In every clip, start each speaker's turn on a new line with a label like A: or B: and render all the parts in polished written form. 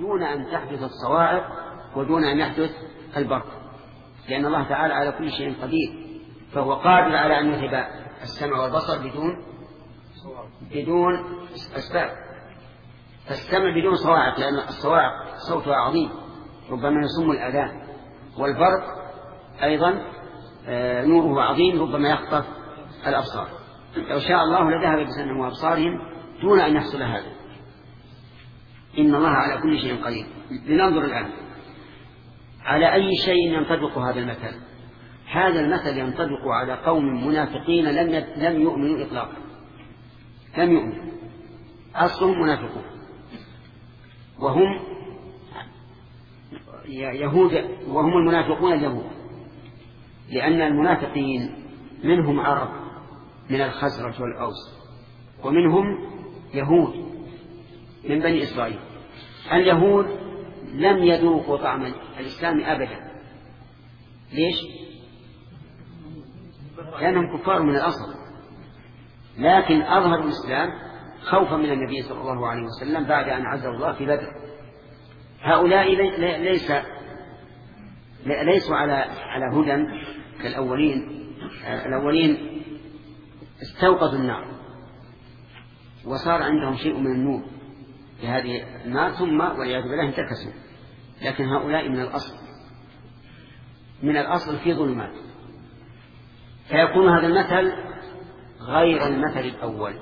A: دون أن تحدث الصواعق ودون أن يحدث البرق، لأن الله تعالى على كل شيء قدير، فهو قادر على أن يذهب السمع والبصر بدون أسباب. فالسمع بدون صواعق، لأن الصواعق صوتها عظيم ربما يصم الآذان، والبرق أيضا نوره عظيم ربما يخطف الأبصار. لو شاء الله لذهب بسمعهم وأبصارهم دون أن يحصل هذا. إن الله على كل شيء قدير. لننظر الآن على أي شيء ينطبق هذا المثل. هذا المثل ينطبق على قوم منافقين لم يؤمنوا إطلاقا، لم يؤمنوا، أصلهم منافقون، وهم يهود، وهم المنافقون اليهود، لأن المنافقين منهم عرب من الخزرج والأوس، ومنهم يهود من بني إسرائيل. اليهود لم يذوقوا طعم الإسلام أبدا. ليش؟ لأنهم كفار من الأصل، لكن أظهروا الإسلام خوفا من النبي صلى الله عليه وسلم بعد أن عزه الله في بدر. هؤلاء ليسوا على هدى كالأولين. الأولين استوقدوا النار وصار عندهم شيء من النور في هذه النار، ثم والعياذ بالله انتكسوا. لكن هؤلاء من الأصل في ظلمات. فيكون هذا المثل غير المثل الأول،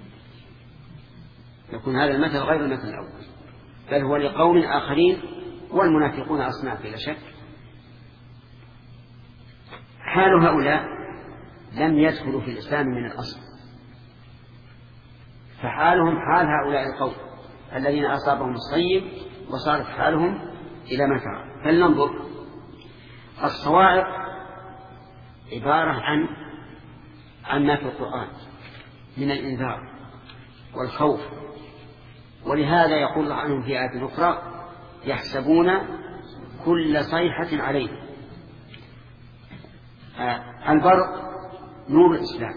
A: يكون هذا المثل غير المثل الأول، بل هو لقوم آخرين، والمنافقون أصناف بلا شك. حال هؤلاء لم يدخلوا في الإسلام من الأصل، فحالهم حال هؤلاء القوم الذين أصابهم الصيب وصارت حالهم إلى ما ترى. فلننظر. الصواعق عبارة عن ما في القرآن من الإنذار والخوف، ولهذا يقول الله عنهم في آية أخرى: يحسبون كل صيحة عليه. البرق نور الإسلام،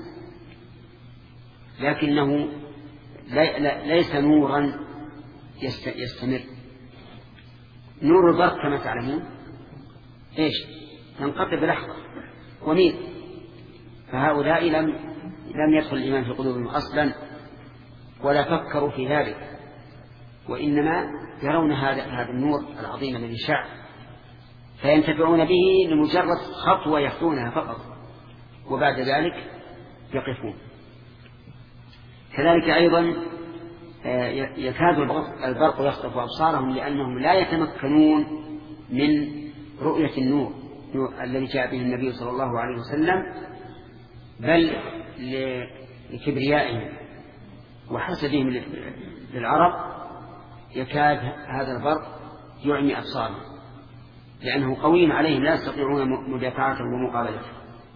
A: لكنه ليس نورا يستمر. نور البرق كما تعلمون إيش؟ ينقطع بلحظة وميل. فهؤلاء لم يدخل الإيمان في قلوبهم أصلا ولا فكروا في ذلك، وإنما يرون هذا النور العظيم الذي شع، فينتفعون به لمجرد خطوة يخطونها فقط، وبعد ذلك يقفون. كذلك أيضا يكاد البرق يخطف أبصارهم، لأنهم لا يتمكنون من رؤية النور الذي جاء به النبي صلى الله عليه وسلم، بل لكبريائهم وحسدهم للعرب يكاد هذا البرق يعمي أبصارهم، لأنه قوي عليهم لا يستطيعون مدافعته ومقابلته.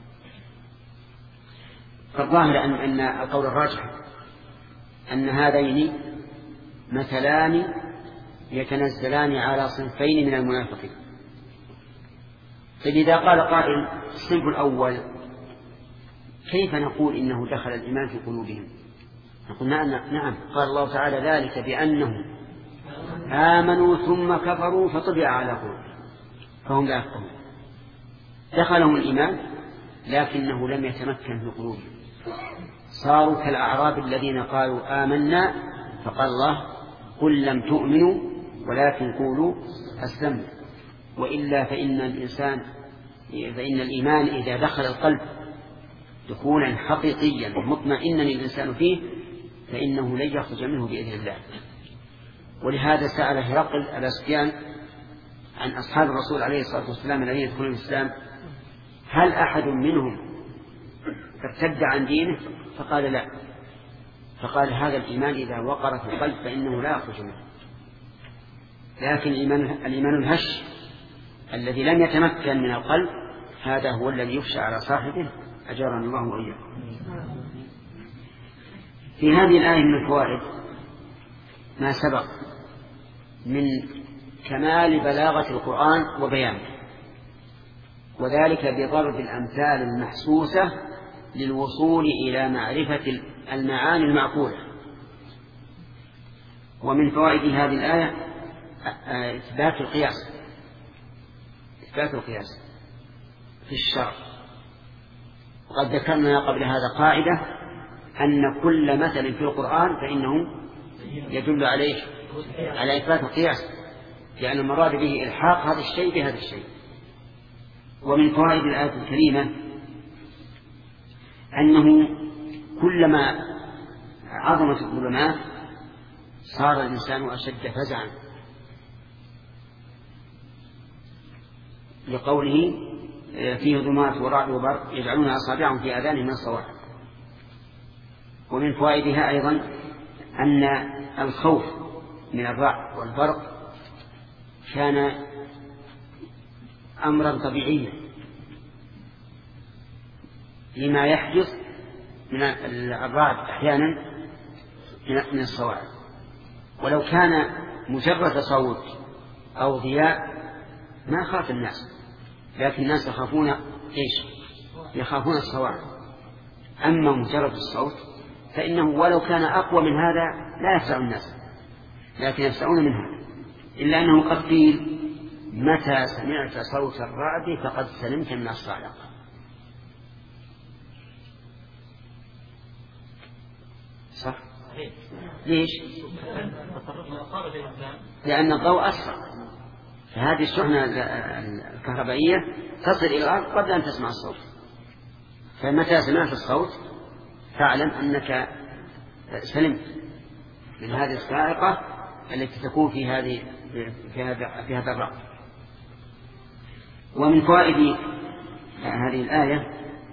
A: فالظاهر أن القول الراجح أن هذين مثلان يتنزلان على صنفين من المنافقين. فإذا قال قائل: الصنف الأول كيف نقول إنه دخل الإيمان في قلوبهم؟ نقول نعم، قال الله تعالى: ذلك بأنهم آمنوا ثم كفروا فطبع على قلوبهم فهم لا يفقهون. دخلهم الإيمان لكنه لم يتمكن في قلوبهم، صاروا كالأعراب الذين قالوا آمنا، فقال الله: قل لم تؤمنوا ولكن قولوا أسلمنا. وإلا فإن الإيمان إذا دخل القلب دخولا حقيقيا مطمئنا الإنسان فيه فإنه لن يخرج منه بإذن الله. ولهذا سأل هرقل أبا سفيان عن أصحاب الرسول عليه الصلاة والسلام الذين يدخلون الإسلام: هل أحد منهم ارتد عن دينه؟ فقال: لا. فقال: هذا الإيمان إذا وقر في القلب فإنه لا يخرج منه. لكن الإيمان الهش الذي لم يتمكن من القلب هذا هو الذي يخشى على صاحبه، أجرنا الله وإياكم. في هذه الآية من الفوائد ما سبق من كمال بلاغة القرآن وبيانه، وذلك بضرب الأمثال المحسوسة للوصول إلى معرفة المعاني المعقولة. ومن فوائد هذه الآية إثبات القياس في الشرع. وقد ذكرنا قبل هذا قاعدة أن كل مثل في القرآن فإنه يدل على إثبات القياس، لأن المراد به إلحاق هذا الشيء بهذا الشيء. ومن فوائد الآية الكريمة أنه كلما عظمت الظلمات صار الإنسان أشد فزعا، لقوله فيه ظلمات ورعد وبرق يجعلون أصابعهم في آذانهم من الصواعق. ومن فوائدها أيضا أن الخوف من الرعد والبرق كان أمرا طبيعيا لما يحدث من الرعد أحيانا من الصواعق. ولو كان مجرد صوت أو ضياء ما خاف الناس، لكن الناس يخافون يخافون الصواعق. أما مجرد الصوت فإنه ولو كان أقوى من هذا لا يفزع الناس، لكن يفزعون من هذا. إلا أنه قد قيل متى سمعت صوت الرعد فقد سلمت من الصاعقة. صح؟ ليش؟ لأن الضوء أسرع، فهذه الشحنة الكهربائية تصل إلى الأرض قبل أن تسمع الصوت. فمتى سمعت الصوت فاعلم أنك سلمت من هذه الصاعقة التي تكون في هذا الرعد. ومن فوائد هذه الآية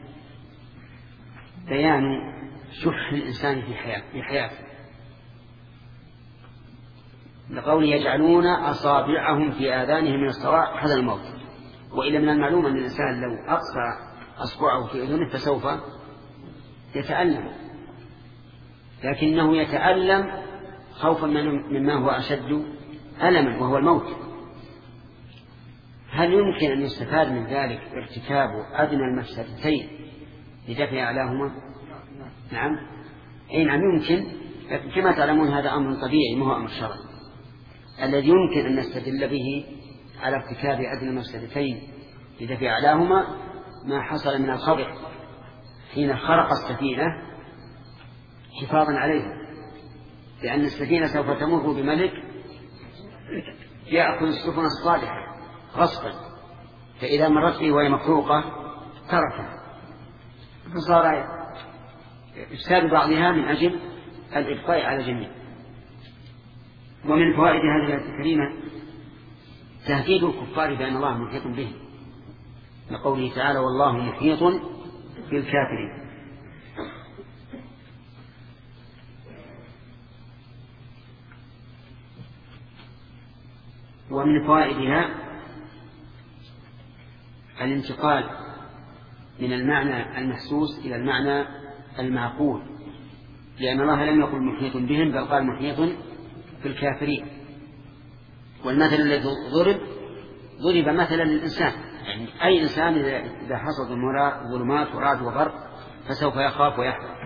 A: بيان شح الإنسان في حياته، لقول يجعلون أصابعهم في آذانهم من الصواعق حذر الموت. وإلا من المعلوم أن الإنسان لو أقصى أصبعه في أذنه فسوف يتألم، لكنه يتألم خوفا مما هو أشد ألما وهو الموت. هل يمكن أن يستفاد من ذلك ارتكاب أدنى المفسدتين لدفع أعلاهما؟ نعم، نعم يمكن، لكن كما تعلمون هذا أمر طبيعي ما هو أمر شرعي. الذي يمكن أن نستدل به على ارتكاب أدنى المفسدتين لدفع أعلاهما ما حصل من الخبر حين خرق السفينة حفاظا عليها، لأن السفينة سوف تمر بملك يأخذ السفن الصالحة غصبا، فإذا مرت به وهي مخروقة تركها، فصار إفساد بعضها من أجل الإبقاء على الجميع. ومن فوائد هذه الآية الكريمة تهديد الكفار بأن الله محيط بهم، لقوله تعالى والله محيط بالكافرين. ومن فوائدها الانتقال من المعنى المحسوس إلى المعنى المعقول، لأن الله لم يقل محيط بهم بل قال محيط بالكافرين. والمثل الذي ضرب مثلا للإنسان، يعني أي إنسان إذا حصلت ظلمات ورعد وبرق فسوف يخاف ويحذر.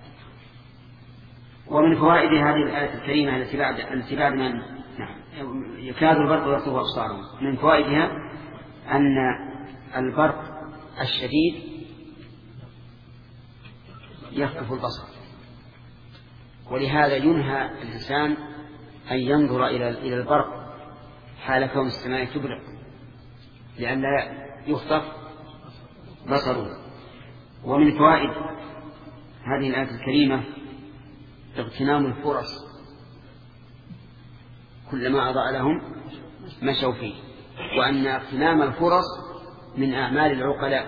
A: ومن فوائد هذه الآية الكريمة التي بعد من يكاد البرق يخطف أبصارهم، من فوائدها أن البرق الشديد يخطف البصر، ولهذا ينهى الإنسان أن ينظر إلى البرق حال كون السماء تبرق لئلا يخطف بصره. ومن فوائد هذه الآية الكريمة اغتنام الفرص، كلما أضاء لهم مشوا فيه، وأن اغتنام الفرص من أعمال العقلاء.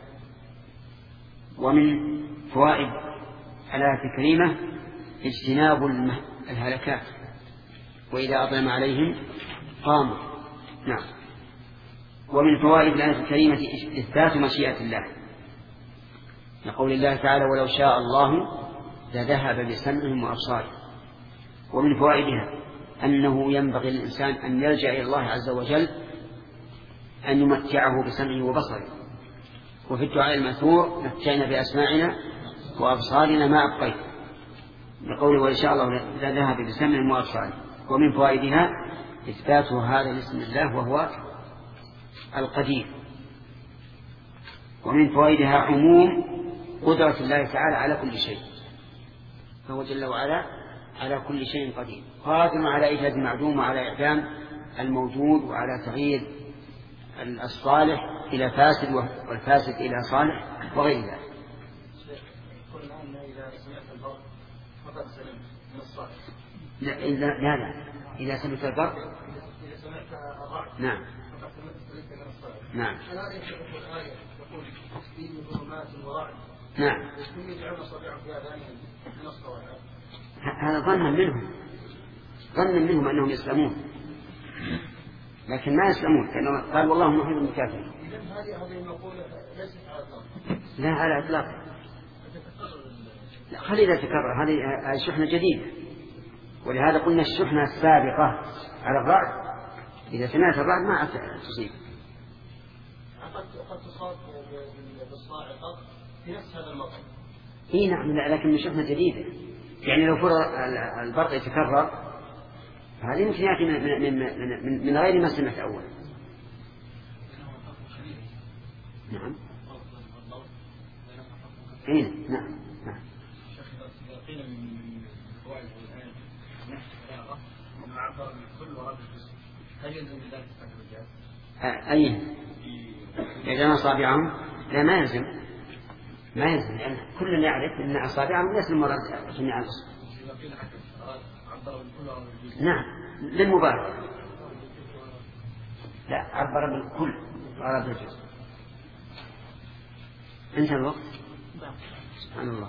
A: ومن فوائد الآية الكريمة اجتناب الهلكات، وإذا أظلم عليهم قاموا. نعم. ومن فوائد الآية الكريمة إثبات مشيئة الله، لقول الله تعالى ولو شاء الله لذهب بسمعهم وأبصارهم. ومن فوائدها أنه ينبغي للإنسان أن يلجأ إلى الله عز وجل أن يمتعه بسمعه وبصره. وفي الدعاء المأثور متعنا بأسماعنا وأبصارنا ما أبقيت، لقوله وإن شاء الله لذهب بسمعهم وأبصارهم. ومن فوائدها إثبات هذا الاسم الله وهو القدير. ومن فوائدها عموم قدرة الله تعالى على كل شيء، فهو جل وعلا على كل شيء قدير، قادر على إيجاد المعدوم وعلى إعدام الموجود وعلى تغيير الصالح إلى فاسد والفاسد إلى صالح وغير ذلك. لا إذا سمعت البرق نعم نعم نعم هذا ظنا منهم أنهم يسلمون، لكن ما يسلمون، لأنه قال والله محيط بالكافرين. لا على إطلاق، خلي إذا تكرر هذه شحنة جديدة، ولهذا قلنا الشحنة السابقة على الرعد إذا سمعت الرعد ما تصيب.
B: قد تصاب بالصاعقة في نفس هذا الموقع.
A: إيه نعم، لكن من شحنة جديدة، يعني لو فرض البرق يتكرر هذه يمكن يأتي من غير ما سمعت أول. نعم إيه نعم نعم. أي إذا أصابعهم لا ما يلزم لأن كل يعرف أن أصابعهم ليس المراد جميع الأصابع. نعم للمبالغة، لا عبر بالكل أراد الجزء. انتهى الوقت. سبحان الله.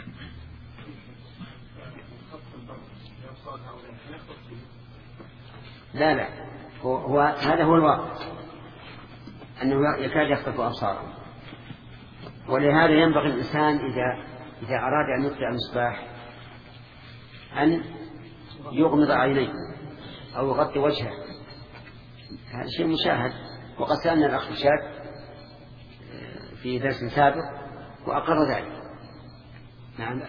A: لا هذا هو الواقع، أنه يكاد يخطف أبصارهم، ولهذا ينبغي الإنسان إذا أراد أن يطفئ المصباح أن يغمض عينيه أو يغطي وجهه. هذا شيء مشاهد، وقد سألنا الأخ شاد في درس سابق وأقر ذلك. نعم.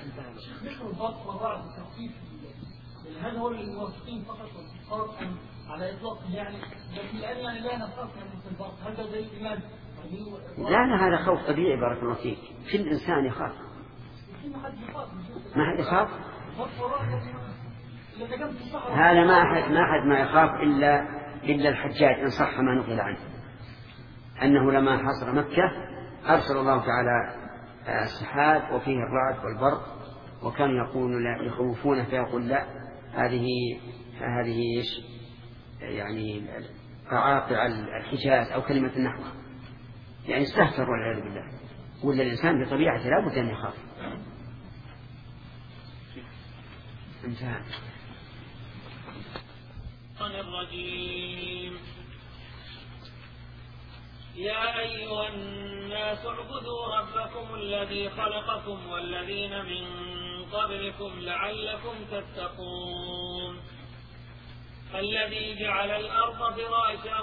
B: هذا هو الموافقين فقط والكفار على إطلاق يعني، لكن الآن يعني لا نخاف من البرق، هذا زي الإيمان.
A: لا هذا خوف طبيعي بارك الله فيك، كل إنسان يخاف. ما حد يخاف. هذا ما أحد ما يخاف إلا الحجاج إن صح ما نقل عنه أنه لما حصر مكة أرسل الله تعالى السحاب وفيه الرعد والبرق، وكانوا يقولون لا يخوفون، فيقول لا هذه يعني قواقع الحجاز أو كلمة النحو، يعني استهتر والعياذ بالله. ولا الإنسان بطبيعته لا بد أن يخاف. انتهى.
C: الرجيم. يا أيها الناس اعبدوا ربكم الذي خلقكم والذين من قبلكم لعلكم تتقون. الذي جعل الأرض فراشا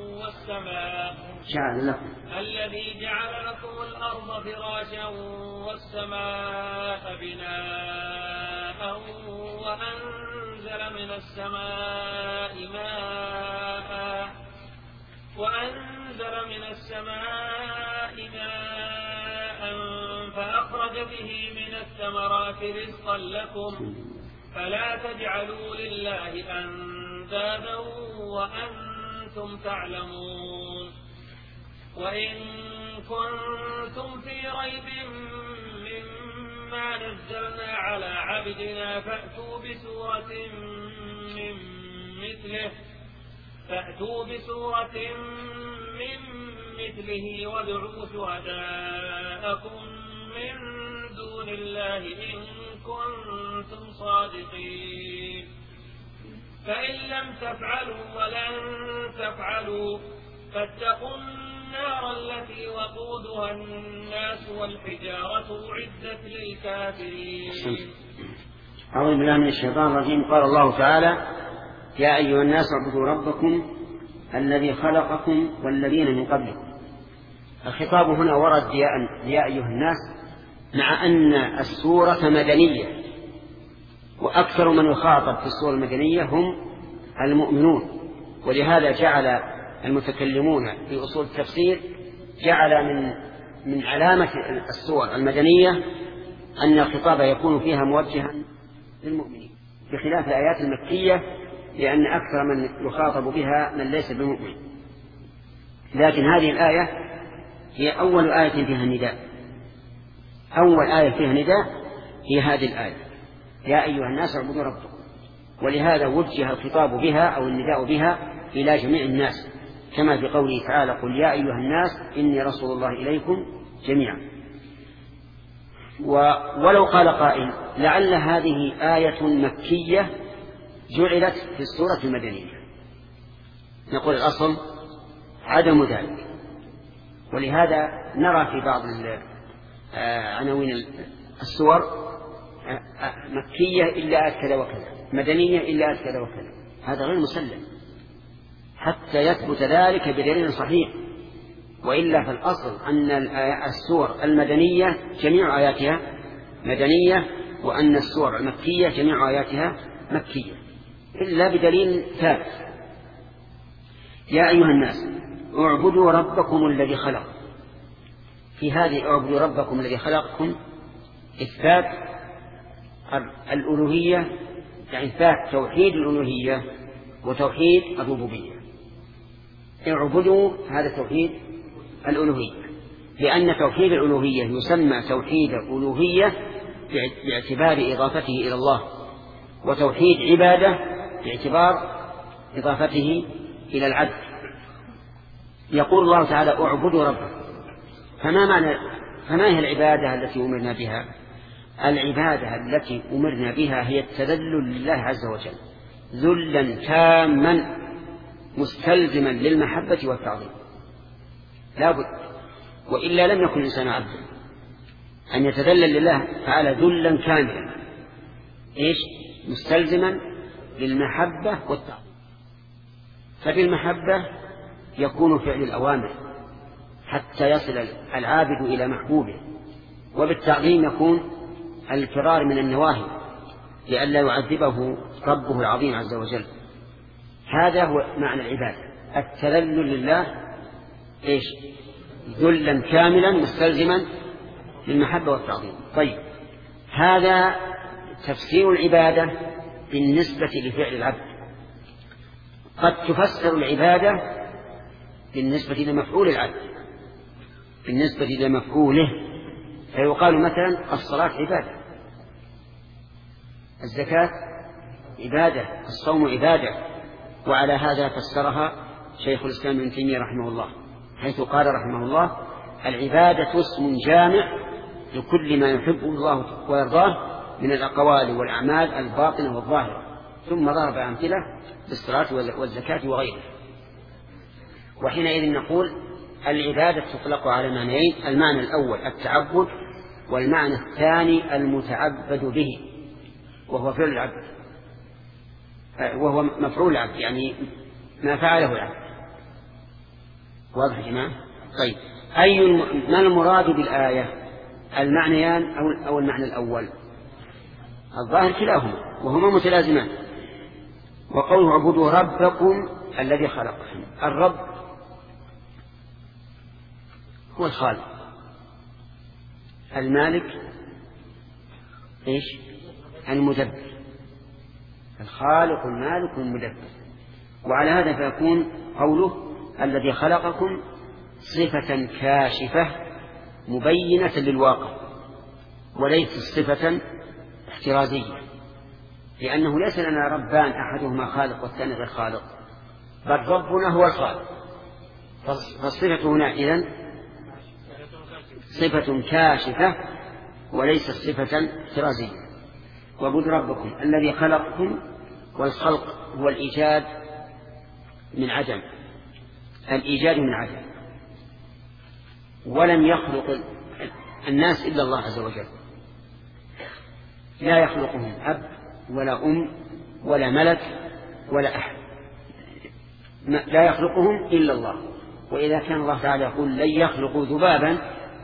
C: والسماء بناء وأنزل من السماء ماء فأخرج به من الثمرات رزقا لكم فلا تجعلوا لله أندادا وأنتم تعلمون. وإن كنتم في ريب مما نزلنا على عبدنا فأتوا بسورة من مثله وادعوا شهداءكم من دون الله إن كنتم صادقين. فإن لم تفعلوا ولن تفعلوا فاتقوا النار التي وقودها الناس والحجارة أعدت للكافرين.
A: أعوذ بالله من الشيطان الرجيم. قال الله تعالى: يا أيها الناس اعبدوا ربكم الذي خلقكم والذين من قبلكم. الخطاب هنا ورد يا أيها الناس، مع أن السورة مدنية، وأكثر من يخاطب في السورة المدنية هم المؤمنون ولهذا جعل المتكلمون في أصول التفسير جعل من علامة السور المدنية أن الخطاب يكون فيها موجها للمؤمنين، بخلاف الآيات المكية لأن أكثر من يخاطب بها من ليس بمؤمن. لكن هذه الآية هي أول آية فيها النداء، أول آية فيها نداء هي هذه الآية: يا أيها الناس اعبدوا ربكم. ولهذا وجه الخطاب بها أو النداء بها إلى جميع الناس، كما في قوله تعالى: قل يا أيها الناس إني رسول الله إليكم جميعا. ولو قال قائل: لعل هذه آية مكية جعلت في السورة المدنية، نقول الأصل عدم ذلك. ولهذا نرى في بعض عناوين السور مكية إلا آية كذا وكذا، مدنية إلا آية كذا وكذا. هذا غير مسلم حتى يثبت ذلك بدليل صحيح، وإلا فالأصل أن السور المدنية جميع آياتها مدنية، وأن السور المكية جميع آياتها مكية، إلا بدليل ثابت. يا أيها الناس اعبدوا ربكم الذي خلق. في هذه اعبدوا ربكم الذي خلقكم إثبات الألوهية، يعني إثبات توحيد الألوهية وتوحيد الربوبية. اعبدوا هذا توحيد الألوهية، لأن توحيد الألوهية يسمى توحيد ألوهية باعتبار إضافته إلى الله، وتوحيد عبادة باعتبار إضافته إلى العبد. يقول الله تعالى: اعبدوا ربكم. فما هي العبادة التي أمرنا بها؟ العبادة التي أمرنا بها هي التذلل لله عز وجل ذلا تاما مستلزما للمحبة والتعظيم، لا بد، وإلا لم يكن الإنسان عبدا. أن يتذلل لله تعالى ذلا كاملا مستلزما للمحبة والتعظيم. فبالمحبة يكون فعل الأوامر حتى يصل العابد إلى محبوبه، وبالتعظيم يكون الفرار من النواهي لئلا يعذبه ربه العظيم عز وجل. هذا هو معنى العبادة، التذلل لله ذلا كاملا مستلزما للمحبة والتعظيم. طيب، هذا تفسير العبادة بالنسبة لفعل العبد. قد تفسر العبادة بالنسبة لمفعول العبد، بالنسبة لمفعوله، فيقال مثلا: الصلاة عبادة، الزكاة عبادة، الصوم عبادة. وعلى هذا فسرها شيخ الإسلام ابن تيمية رحمه الله، حيث قال رحمه الله: العبادة اسم جامع لكل ما يحبه الله ويرضاه من الأقوال والأعمال الباطنة والظاهرة. ثم ضرب أمثلة بالصلاة والزكاة وغيره. وحينئذ نقول العبادة تطلق على معنيين: المعنى الأول التعبد، والمعنى الثاني المتعبد به، وهو فعل العبد، وهو مفعول العبد، يعني ما فعله العبد. واضح يا جماعة؟ طيب، ما المراد بالآية؟ المعنيان أو المعنى الأول؟ الظاهر كلاهما، وهما متلازمان. وقوله اعبدوا ربكم الذي خلقكم، الرب هو الخالق، المالك المدبر، الخالق المالك المدبر. وعلى هذا فيكون قوله الذي خلقكم صفة كاشفة مبينة للواقع، وليس صفة احترازية، لأنه ليس لنا ربان أحدهما خالق والثاني غير خالق، بل ربنا هو الخالق. فالصفة هنا إذن صفة كاشفة وليست صفة احترازية. واعبدوا ربكم الذي خلقكم، والخلق هو الإيجاد من عدم، الإيجاد من عدم. ولم يخلق الناس إلا الله عز وجل، لا يخلقهم أب ولا أم ولا ملك ولا أحد، لا يخلقهم إلا الله. وإذا كان الله تعالى يقول لن يخلقوا ذبابا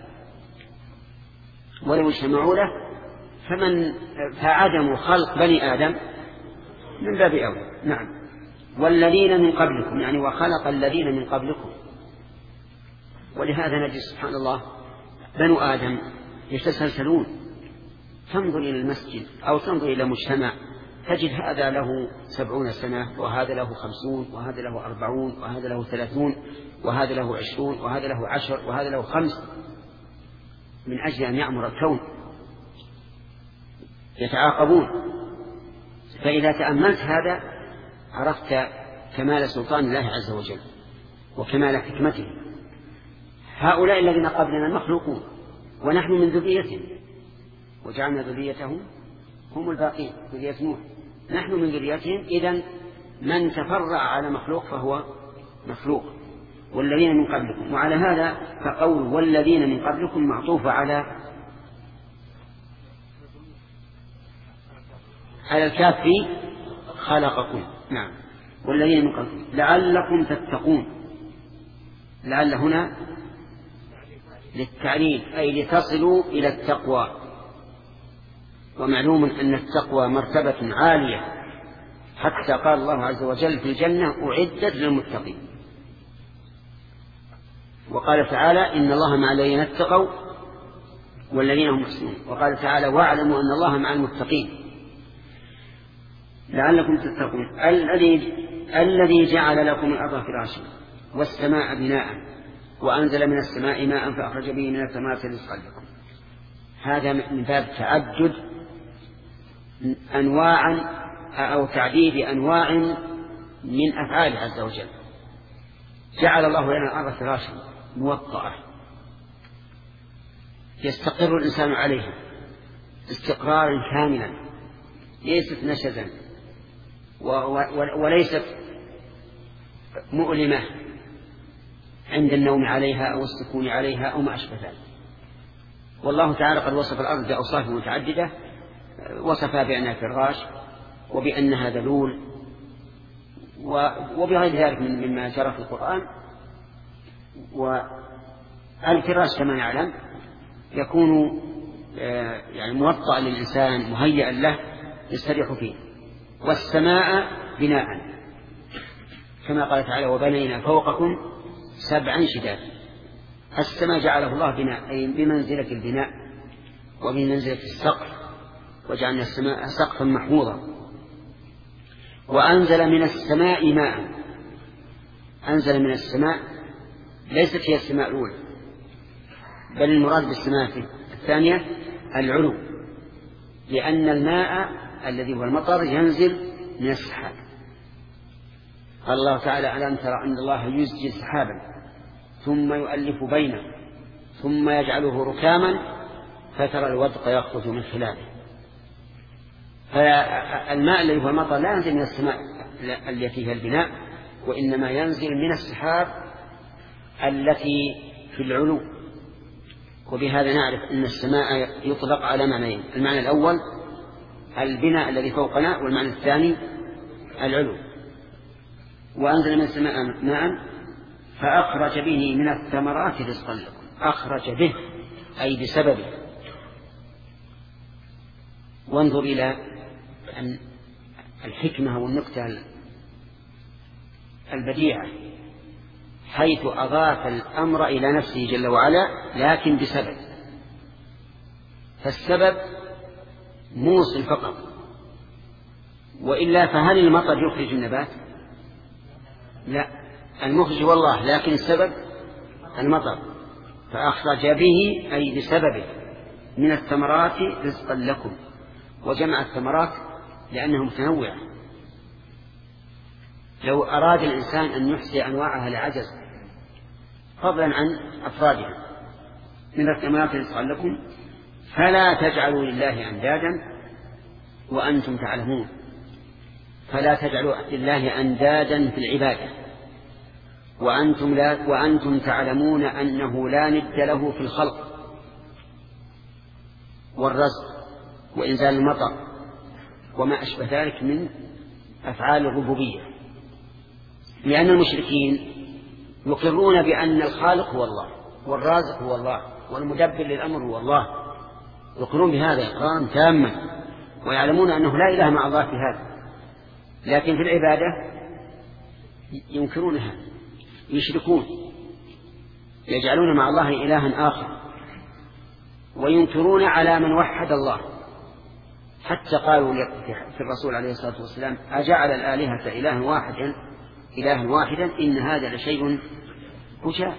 A: ولو اجتمعوا له، فعدم خلق بني آدم من باب أولى. نعم. والذين من قبلكم، يعني وخلق الذين من قبلكم. ولهذا نجد سبحان الله بنو آدم يتسلسلون، تنظر إلى المسجد أو تنظر إلى مجتمع تجد هذا له 70 سنة، وهذا له 50، وهذا له 40، وهذا له 30، وهذا له 20، وهذا له 10، وهذا له 5، من أجل أن يعمر الكون يتعاقبون. فإذا تأملت هذا عرفت كمال سلطان الله عز وجل وكمال حكمته. هؤلاء الذين قبلنا مخلوقون ونحن من ذريتهم، وجعلنا ذريتهم هم الباقين، ذرية نوح، نحن من ذريتهم. إذن من تفرع على مخلوق فهو مخلوق. والذين من قبلكم، وعلى هذا فقول والذين من قبلكم معطوف على الكاف في خلقكم. نعم، والذين من قبلكم لعلكم تتقون. لعل هنا للتعليل، أي لتصلوا إلى التقوى. ومعلوم أن التقوى مرتبة عالية، حتى قال الله عز وجل في الجنة أعدت للمتقين. وقال تعالى إن الله مع الذين اتقوا والذين هم محسنون. وقال تعالى واعلموا أن الله مع المتقين. لعلكم تتقون. الذي جعل لكم الأرض فراشا والسماء بناء وأنزل من السماء ماء فأخرج به من الثمرات رزقا لكم. هذا من باب تعدد أنواع أو تعديد أنواع من أفعال عز وجل. جعل الله لنا الأرض فراشا موطأة يستقر الإنسان عليها استقرارا كاملا، ليست نشزا وليست مؤلمة عند النوم عليها أو السكون عليها أو ما أشبه ذلك. والله تعالى قد وصف الأرض بأوصاف متعددة، وصفها بأنها فراش وبأنها ذلول وبغير ذلك مما جرى في القرآن. والفراش كما نعلم يكون يعني موطأ للإنسان مهيئا له يستريح فيه. والسماء بناء كما قال تعالى وبنينا فوقكم 7 شدادا. السماء جعله الله بناء أي بمنزلة البناء وبمنزلة السقف، وجعلنا السماء سقفا محفوظا. وأنزل من السماء ماء. أنزل من السماء ليست هي السماء الأولى، بل المراد بالسماء الثانية العلو، لأن الماء الذي هو المطر ينزل من السحاب. قال الله تعالى ألم ترى أن الله يزجي سحابا ثم يؤلف بينه ثم يجعله ركاما فترى الودق يخرج من خلاله. فالماء الذي هو المطر لا ينزل من السماء التي فيها البناء، وإنما ينزل من السحاب التي في العلو. وبهذا نعرف أن السماء يطلق على معنيين: المعنى الأول البناء الذي فوقنا، والمعنى الثاني العلو. وأنزل من السماء ماء فأخرج به من الثمرات رزقا لكم. أخرج به أي بسببه. وانظر إلى الحكمة والنكتة البديعة، حيث أضاف الأمر إلى نفسه جل وعلا لكن بسبب. فالسبب موصل فقط، وإلا فهل المطر يخرج النبات؟ لا، المخرج هو الله، لكن السبب المطر. فأخرج به أي بسببه من الثمرات رزقا لكم. وجمع الثمرات لأنها متنوعة. لو أراد الإنسان أن يحصي أنواعها لعجز، فضلا عن أفرادها. من الثمرات رزقا لكم فلا تجعلوا لله أندادا وأنتم تعلمون. فلا تجعلوا لله أندادا في العبادة وأنتم تعلمون أنه لا ند له في الخلق والرزق وإنزال المطر وما أشبه ذلك من أفعال الربوبية. لأن المشركين يقرون بأن الخالق هو الله والرازق هو الله والمدبر للأمر هو الله، يقرون بهذا إقرارا تاما، ويعلمون أنه لا إله مع الله في هذا. لكن في العبادة ينكرونها، يشركون، يجعلون مع الله إلها آخر، وينكرون على من وحد الله. حتى قالوا في الرسول عليه الصلاة والسلام: أجعل الآلهة إلها واحدا إن هذا لشيء عجاب.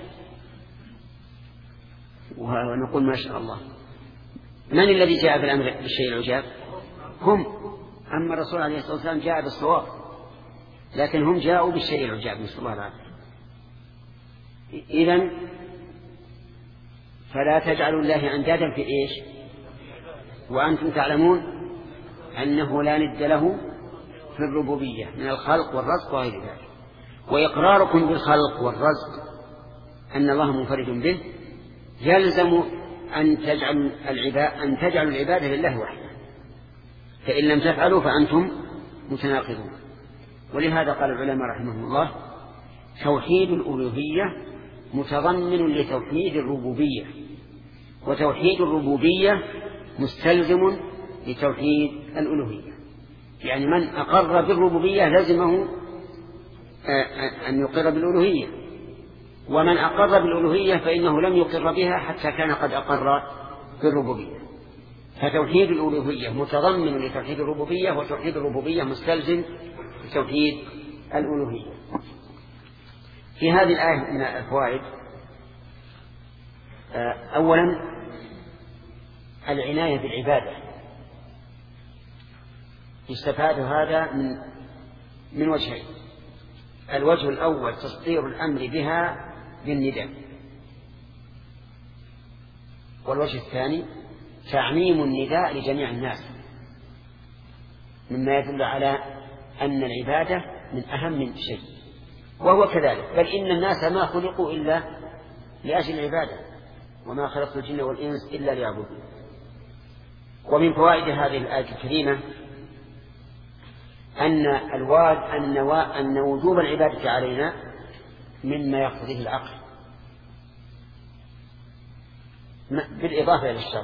A: ونقول ما شاء الله. من الذي جاء بالأمر بالشيء العجاب؟ هم. أما الرسول عليه الصلاة والسلام جاء بالصواب، لكن هم جاءوا بالشيء العجاب، نسأل الله العافية. إذن فلا تجعلوا الله أندادا في إيش؟ وأنتم تعلمون أنه لا ند له في الربوبية من الخلق والرزق وغير ذلك. وإقراركم بالخلق والرزق أن الله منفرد به يلزم أن تجعلوا العبادة لله وحده، فإن لم تفعلوا فأنتم متناقضون. ولهذا قال العلماء رحمهم الله: توحيد الألوهية متضمن لتوحيد الربوبية، وتوحيد الربوبية مستلزم لتوحيد الألوهية. يعني من أقر بالربوبية لازمه أن يقر بالألوهية، ومن أقر بالألوهية فإنه لم يقر بها حتى كان قد أقر بالربوبية. فتوحيد الألوهية متضمن لتوحيد الربوبية، وتوحيد الربوبية مستلزم لتوحيد الألوهية. في هذه الآية من الفوائد: أولا العناية بالعبادة، يستفاد هذا من وجهين: الوجه الأول تصدير الأمر بها بالنداء، والوجه الثاني تعميم النداء لجميع الناس، مما يدل على أن العبادة من أهم شيء، وهو كذلك، بل إن الناس ما خلقوا إلا لأجل العبادة، وما خلقت الجن والإنس إلا ليعبدون. ومن فوائد هذه الآية الكريمة أن وجوب العبادة علينا مما يقتضيه العقل، بالإضافة إلى الشرع،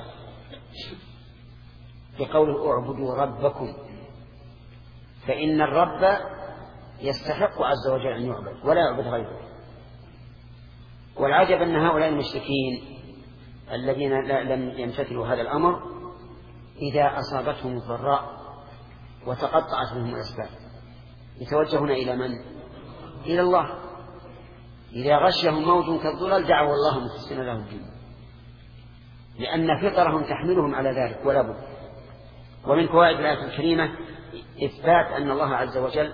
A: بقوله: اعبدوا ربكم، فإن الرب يستحق عز وجل أن يعبد ولا يعبد غيره. والعجب أن هؤلاء المشركين الذين لم يمتثلوا هذا الأمر إذا أصابتهم الضراء وتقطعت منهم الأسباب يتوجهون إلى من؟ إلى الله. إذا غشهم موج كالظلل دعوا الله مخلصين له الدين، لأن فطرهم تحملهم على ذلك ولا بد. ومن فوائد الآية الكريمة إثبات أن الله عز وجل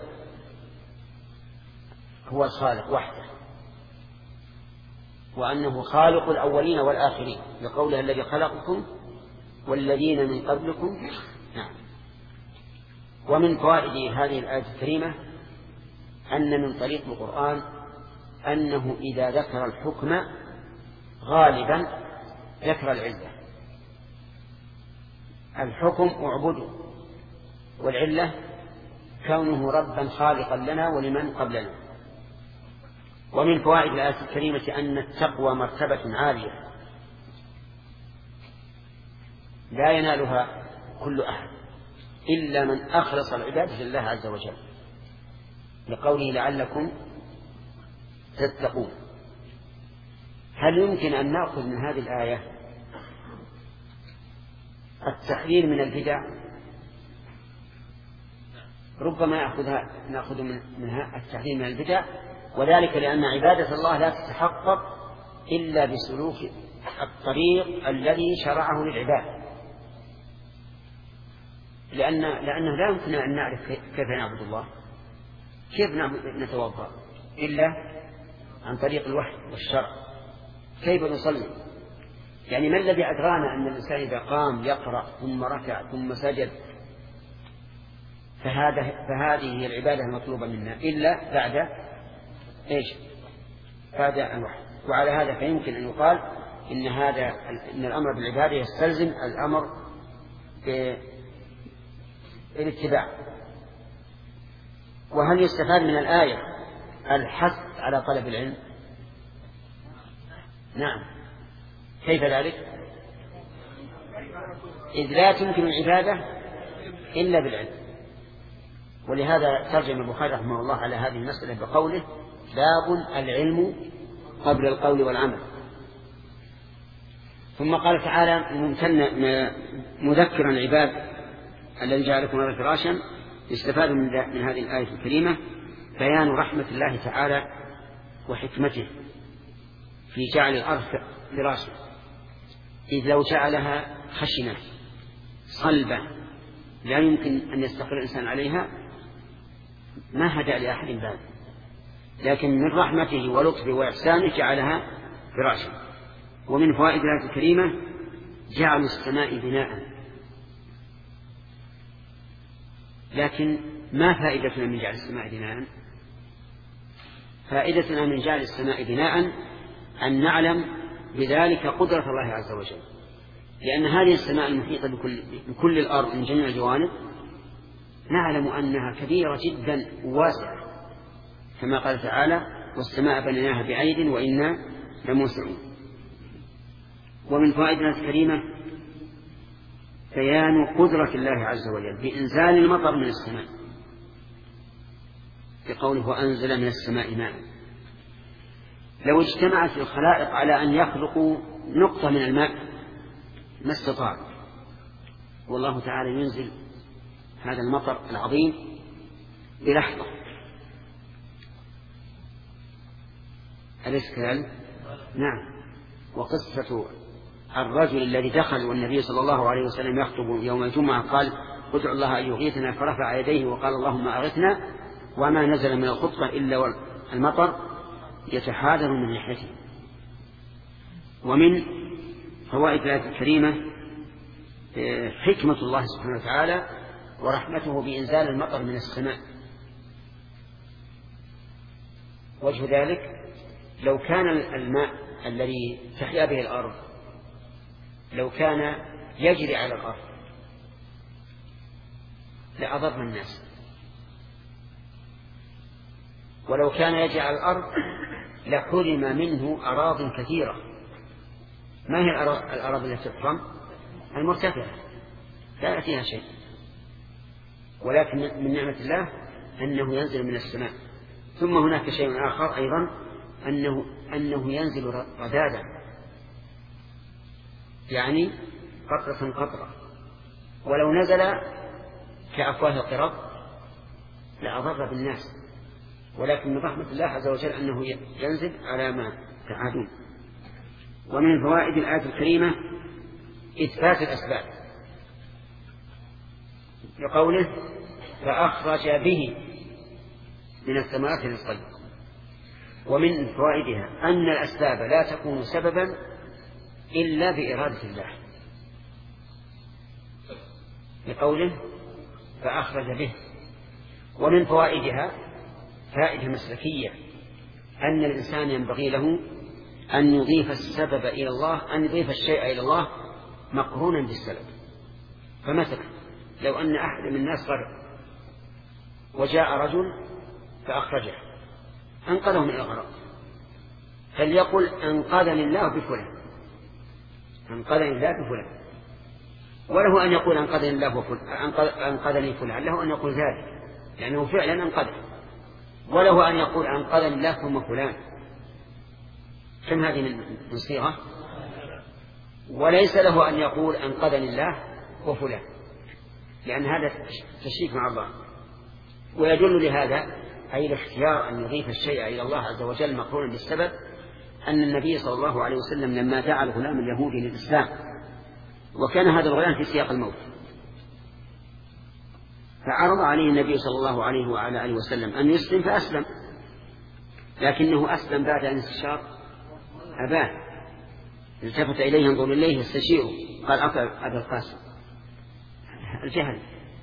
A: هو الخالق وحده، وأنه خالق الأولين والآخرين، لقوله: الذي خلقكم والذين من قبلكم. نعم. ومن فوائد هذه الآية الكريمة أن من طريق القرآن أنه إذا ذكر الحكم غالبا ذكر العلة. الحكم اعبدوا، والعلة كونه ربا خالقا لنا ولمن قبلنا. ومن فوائد الآية الكريمة أن التقوى مرتبة عالية لا ينالها كل أحد إلا من أخلص العبادة لله عز وجل، لقوله: لعلكم تتقون. هل يمكن أن نأخذ من هذه الآية التحذير من البدع؟ ربما نأخذ منها التحذير من البدع، وذلك لأن عبادة الله لا تتحقق إلا بسلوك الطريق الذي شرعه للعباد، لأنه لا يمكن أن نعرف كيف نعبد الله، كيف نتوضأ إلا عن طريق الوحي والشرع، كيف نصلي. يعني ما الذي أدرانا أن الإنسان إذا قام يقرأ ثم ركع ثم سجد فهذه هي العبادة المطلوبة منا إلا بعد إيش؟ بعد الوحي. وعلى هذا فيمكن أن يقال إن الأمر بالعبادة يستلزم الأمر بالاتباع. وهل يستفاد من الآية الحث على طلب العلم؟ نعم. كيف ذلك؟ إذ لا تمكن العبادة إلا بالعلم، ولهذا ترجم البخاري رحمه الله على هذه المسألة بقوله باب العلم قبل القول والعمل. ثم قال تعالى مذكرا العباد الذي جعلكم الأرض فراشا، يستفاد من هذه الآية الكريمة بيان رحمة الله تعالى وحكمته في جعل الأرض فراشا، إذ لو جعلها خشنة صلبة لا يمكن أن يستقر الإنسان عليها ما هدأ لأحد بال، لكن من رحمته ولطفه وإحسانه جعلها فراشا. ومن فوائد الآية الكريمة جعل السماء بناء. لكن ما فائدتنا من جعل السماء بناء؟ فائدتنا من جعل السماء بناء أن نعلم بذلك قدرة الله عز وجل، لأن هذه السماء المحيطة بكل الأرض من جميع الجوانب نعلم أنها كبيرة جدا واسعة، كما قال تعالى والسماء بنيناها بعيد وإنا لموسعون. ومن فوائدنا الكريمة بيان قدرة الله عز وجل بإنزال المطر من السماء، بقوله وأنزل من السماء ماء. لو اجتمعت الخلائق على أن يخلقوا نقطة من الماء ما استطاع، والله تعالى ينزل هذا المطر العظيم بلحظة. أليس كذلك؟ نعم. وقصة الرجل الذي دخل والنبي صلى الله عليه وسلم يخطب يوم الجمعة قال ادعوا الله أن يغيثنا، فرفع يديه وقال اللهم أغثنا، وما نزل من الخطبة إلا المطر يتحادر من لحيته. ومن فوائد الآية الكريمة حكمة الله سبحانه وتعالى ورحمته بإنزال المطر من السماء. وجه ذلك لو كان الماء الذي تحيا به الأرض لو كان يجري على الأرض لأضر الناس، ولو كان يجري على الأرض لحرم منه أراض كثيرة. ما هي الأراضي التي تحرم؟ المرتفعة لا يأتيها شيء، ولكن من نعمة الله أنه ينزل من السماء. ثم هناك شيء آخر أيضا أنه ينزل رذاذا، يعني قطرة قطرة، ولو نزل كأفواه القرب لأضر بالناس، ولكن من رحمة الله عز وجل أنه ينزل على ما تعادون. ومن فوائد الآية الكريمة إثبات الأسباب، لقوله فأخرج به من الثمرات رزقا. ومن فوائدها أن الأسباب لا تكون سببا إلا بإرادة الله، لقوله فأخرج به. ومن فوائدها فائدة مسلكية أن الإنسان ينبغي له أن يضيف السبب إلى الله، أن يضيف الشيء إلى الله مقرونا بالسبب. فمثلا لو أن أحد من الناس غرق وجاء رجل فأخرجه أنقذه من الغرق، فليقل أنقذني الله بفلان، أنقذني الله بفلان، وله أن يقول أنقذني فلان، له أن يقول ذلك لأنه فعلا أنقذه، وله أن يقول أنقذني الله ثم فلان. كم هذه من صيغة؟ وليس له أن يقول أنقذني الله وفلان، لأن هذا تشريك مع الله. ويدل لهذا أي الاختيار أن يضيف الشيء إلى الله عز وجل مقرونا بالسبب أن النبي صلى الله عليه وسلم لما دعا الغلام اليهودي للإسلام، وكان هذا الغلام في سياق الموت، فعرض عليه النبي صلى الله عليه وعلى آله وسلم أن يسلم فأسلم، لكنه أسلم بعد أن استشار أباه، التفت إليه ينظر إليه يستشيره، قال أبا القاسم، الجهل.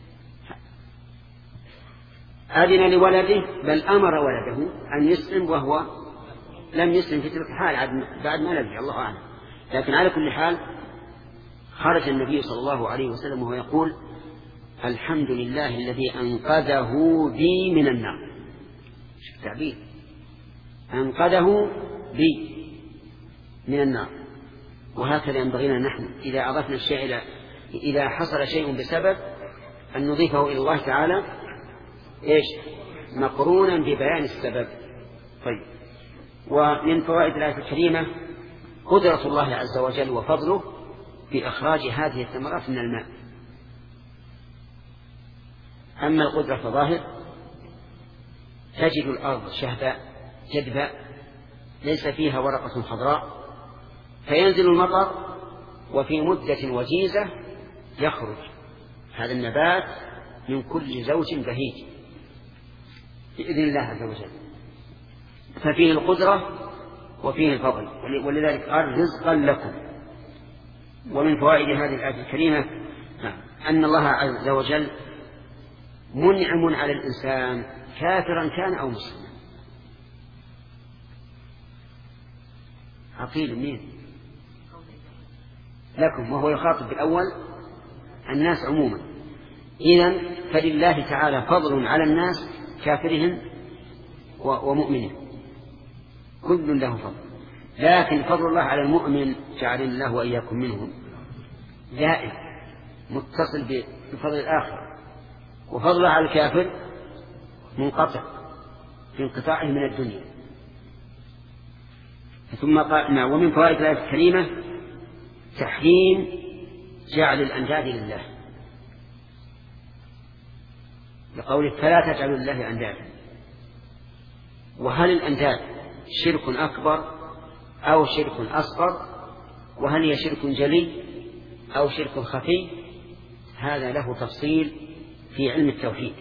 A: أذن لولده بل أمر ولده أن يسلم وهو لم يسلم في تلك الحال بعد ما نبي، الله أعلم. لكن على كل حال خرج النبي صلى الله عليه وسلم وهو يقول الحمد لله الذي أنقذه بي من النار. شوف التعبير، أنقذه بي من النار. وهكذا ينبغي لنا نحن إذا أضفنا الشيء إذا حصل شيء بسبب أن نضيفه إلى الله تعالى إيش؟ مقرونا ببيان السبب. طيب، ومن فوائد الآية الكريمة قدرة الله عز وجل وفضله في إخراج هذه الثمرات من الماء. أما القدرة فظاهر، تجد الأرض شهباء جدباء ليس فيها ورقة خضراء، فينزل المطر وفي مدة وجيزة يخرج هذا النبات من كل زوج بهيج بإذن الله عز وجل. ففيه القدرة وفيه الفضل، ولذلك قال رزقا لكم. ومن فوائد هذه الآية الكريمة أن الله عز وجل منعم على الإنسان كافرا كان أو مسلما. عقيل مين؟ لكم، وهو يخاطب بالأول الناس عموما. إذن فلله تعالى فضل على الناس كافرهم ومؤمنهم، كل له فضل. لكن فضل الله على المؤمن جعل الله وإياكم منهم دائم متصل بفضل الآخر، وفضل على الكافر منقطع في انقطاعه من الدنيا. ثم قال ومن فوائد الآية الكريمة تحريم جعل الأنداد لله، لقوله فلا تجعلوا لله أندادا. وهل الأنداد شرك أكبر أو شرك أصغر؟ وهل هي شرك جلي أو شرك خفي؟ هذا له تفصيل في علم التوحيد.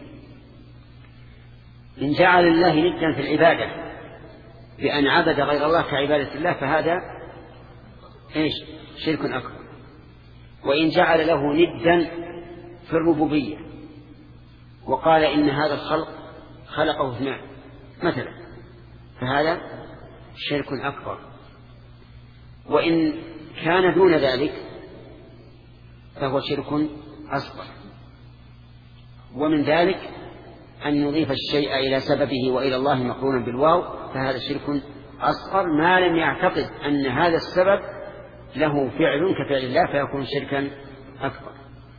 A: إن جعل الله ندا في العبادة بأن عبد غير الله كعبادة الله فهذا إيش؟ شرك أكبر. وإن جعل له ندا في الربوبية وقال إن هذا الخلق خلقه اثنان مثلا فهذا شرك أكبر. وإن كان دون ذلك فهو شرك أصغر. ومن ذلك أن يضيف الشيء إلى سببه وإلى الله مقرونا بالواو فهذا شرك أصغر ما لم يعتقد أن هذا السبب له فعل كفعل الله فيكون شركا أكبر.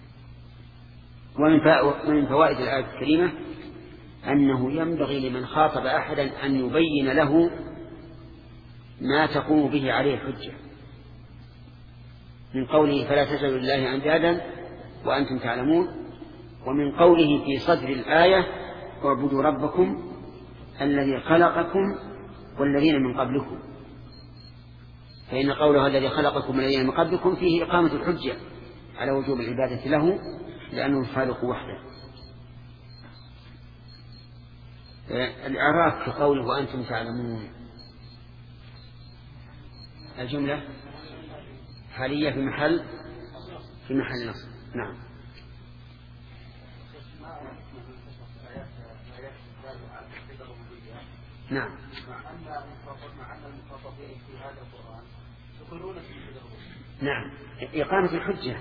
A: ومن فوائد الآية الكريمة أنه ينبغي لمن خاطب أحدا أن يبين له ما تقوم به عليه الحجة، من قوله فلا تجعلوا لله أندادا وأنتم تعلمون، ومن قوله في صدر الآية واعبدوا ربكم الذي خلقكم والذين من قبلكم. فإن قوله الذي خلقكم والذين من قبلكم فيه إقامة الحجة على وجوب العبادة له لأنه الخالق وحده. الإعراب في قوله وأنتم تعلمون الجملة حالية في محل نصب. نعم. نعم. نعم إقامة الحجة.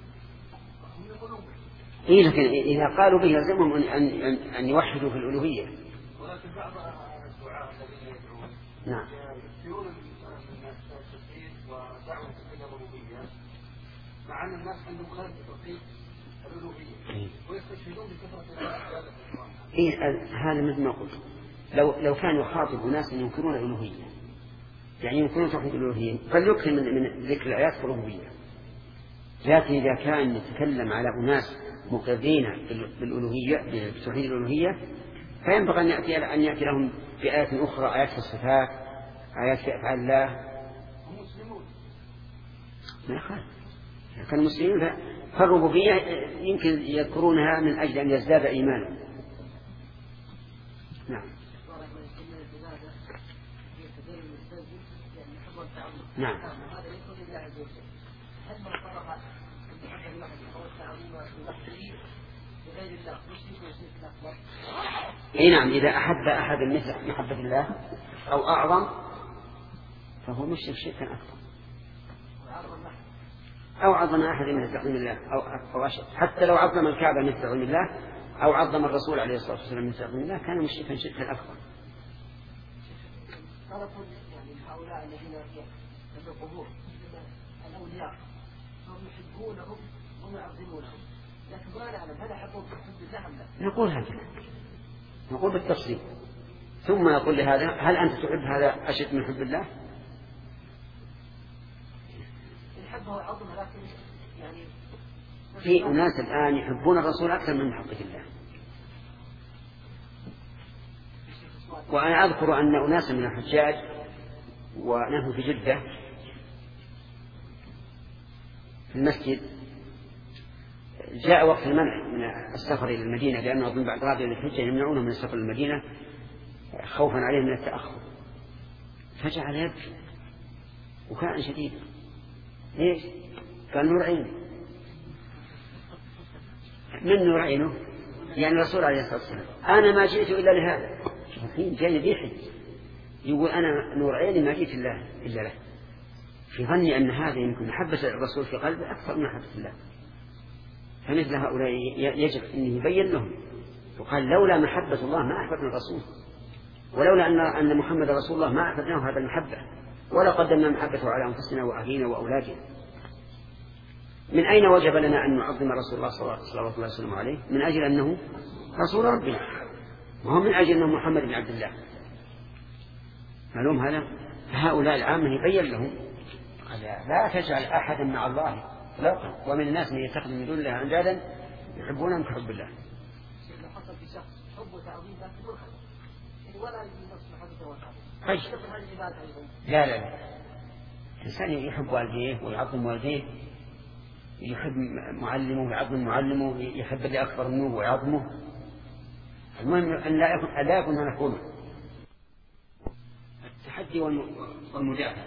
A: إيه لكن إذا قالوا به يلزمهم أن يوحدوا في الألوهية.
D: ولكن بعض الدعاء الذين يدعون
A: نعم
D: يكثرون من التوحيد ودعوة توحيد الربوبية مع أن الناس عندهم خالف توحيد الألوهية ويستشهدون بكثرة العبادة.
A: إيه هذا مثل ما قلت لو كان يخاطب ناس ينكرون الألوهية يعني ينكرون توحيد الألوهية فليكثر من ذكر الآيات في الربوبية. لكن إذا كان يتكلم على أناس مقرين بالألوهية بتوحيد الألوهية فينبغي أن يأتي لهم بآيات أخرى، آيات في الصفات، آيات في أفعال الله.
D: هم مسلمون
A: ما يخالف كانوا مسلمين فالربوبية يمكن يذكرونها من أجل أن يزداد إيمانا. نعم. نعم. اي نعم إذا أحب أحد مثل محبة الله أو أعظم فهو مشرك شركا أكبر أو عظم أحد من تعظيم الله أو أشد. حتى لو عظم الكعبة من تعظيم الله أو عظم الرسول عليه الصلاة والسلام من تعظيم الله كان مشركا شركا أكبر.
D: هؤلاء الذين في القبور الأولياء هم يحبونهم ويعظمونهم لكن ما نعلم هل حقوق حب الله أم لا؟
A: نقول هكذا نقول بالتفصيل، ثم يقول لهذا هل أنت تحب هذا أشد من حب الله؟
D: الحب عظم، لكن يعني
A: في أناس الآن يحبون الرسول أكثر من محبة الله. وأنا أذكر أن أناس من الحجاج ونحن في جدة في المسجد جاء وقت المنع من السفر إلى المدينة، لأنه أظن بعد رابع الحجة يمنعونه من السفر إلى المدينة خوفا عليه من التأخر، فجعل يبكي وكان شديدا. ليش؟ قال نور عينه. من نور عينه؟ يعني الرسول عليه الصلاة والسلام أنا ما جئت إلا لهذا. الحين جاي بيحج يقول أنا نور عيني ما جئت إلا له، في ظني أن هذا يمكن محبة الرسول في قلبه أكثر من محبة الله. فمثل هؤلاء يجب أن يبين لهم، وقال لولا محبة الله ما أحببنا الرسول، ولولا أن محمد رسول الله ما أحببناه هذا المحبة، ولا قدمنا محبته على أنفسنا وأهلنا وأولادنا. من أين وجب لنا أن نعظم رسول الله صلى الله عليه وسلم عليه؟ من أجل أنه رسول ربنا، وهم من أجل أنه محمد بن عبد الله. معلوم هذا؟ فهؤلاء العامة يبين لهم لا تجعل أحدا مع الله إطلاقا، ومن الناس من يتخذ من دون الله أندادا يحبونهم كحب الله.
D: لو حصل في شخص حب وتعظيم لكن ولا يجوز محبته وتعظيمه.
A: طيب. لا الإنسان يحب والديه ويعظم والديه، يحب معلمه ويعظم معلمه، يحب اللي أكبر منه ويعظمه. المهم أن لا يكون هناك كله. التحدي والمجاهدة.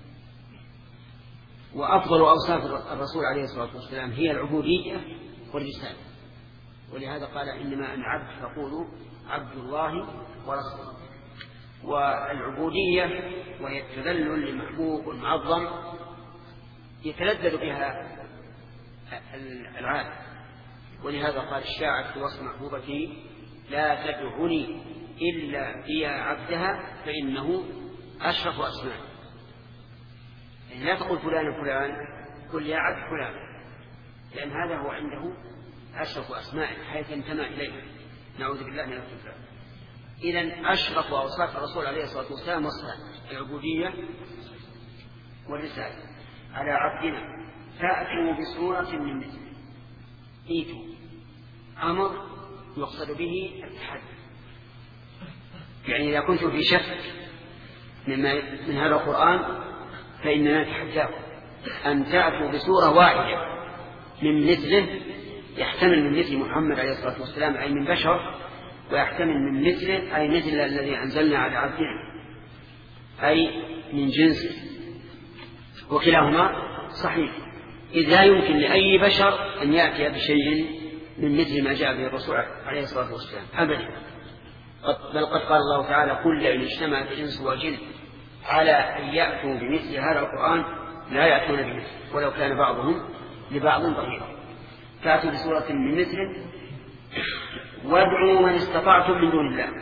A: وأفضل أوصاف الرسول عليه الصلاة والسلام هي العبودية والرسالة، ولهذا قال إنما أنا عبد فقولوا عبد الله ورسوله. والعبودية وهي التذلل للمحبوب والمعظم يتلذذ بها العالم، ولهذا قال الشاعر في وصف محبوبته لا تدعني إلا بيا عبدها فإنه أشرف أسماء. يعني لا تقول فلان قل يا عبد فلان، لأن هذا هو عنده أشرف أسماء حيث انتمى إليه، نعوذ بالله من الكفر. إذن أشرف أوصاف الرسول عليه الصلاة والسلام وصفان: العبودية والرسالة. على عبدنا فأتوا بصورة من مثله. إيتوا أمر يقصد به التحدي، يعني إذا كنتم في شك من هذا القرآن فإننا نتحداكم أن تأتوا بصورة واحدة من مثله، يحتمل من مثل محمد عليه الصلاة والسلام أي من بشر، ويحتمل من مثله أي مثل الذي أنزلنا على عبدنا أي من جنسه، وكلاهما صحيح، إذ لا يمكن لأي بشر أن يأتي بشيء من مثل ما جاء به الرسول عليه الصلاة والسلام أبدا. بل قد قال الله تعالى: قل لئن اجتمعت الإنس والجن على أن يأتوا بمثل هذا القرآن لا يأتون بمثله ولو كان بعضهم لبعض ظهيرا. فأتوا بسورة من مثله وادعوا من استطعتم من دون الله.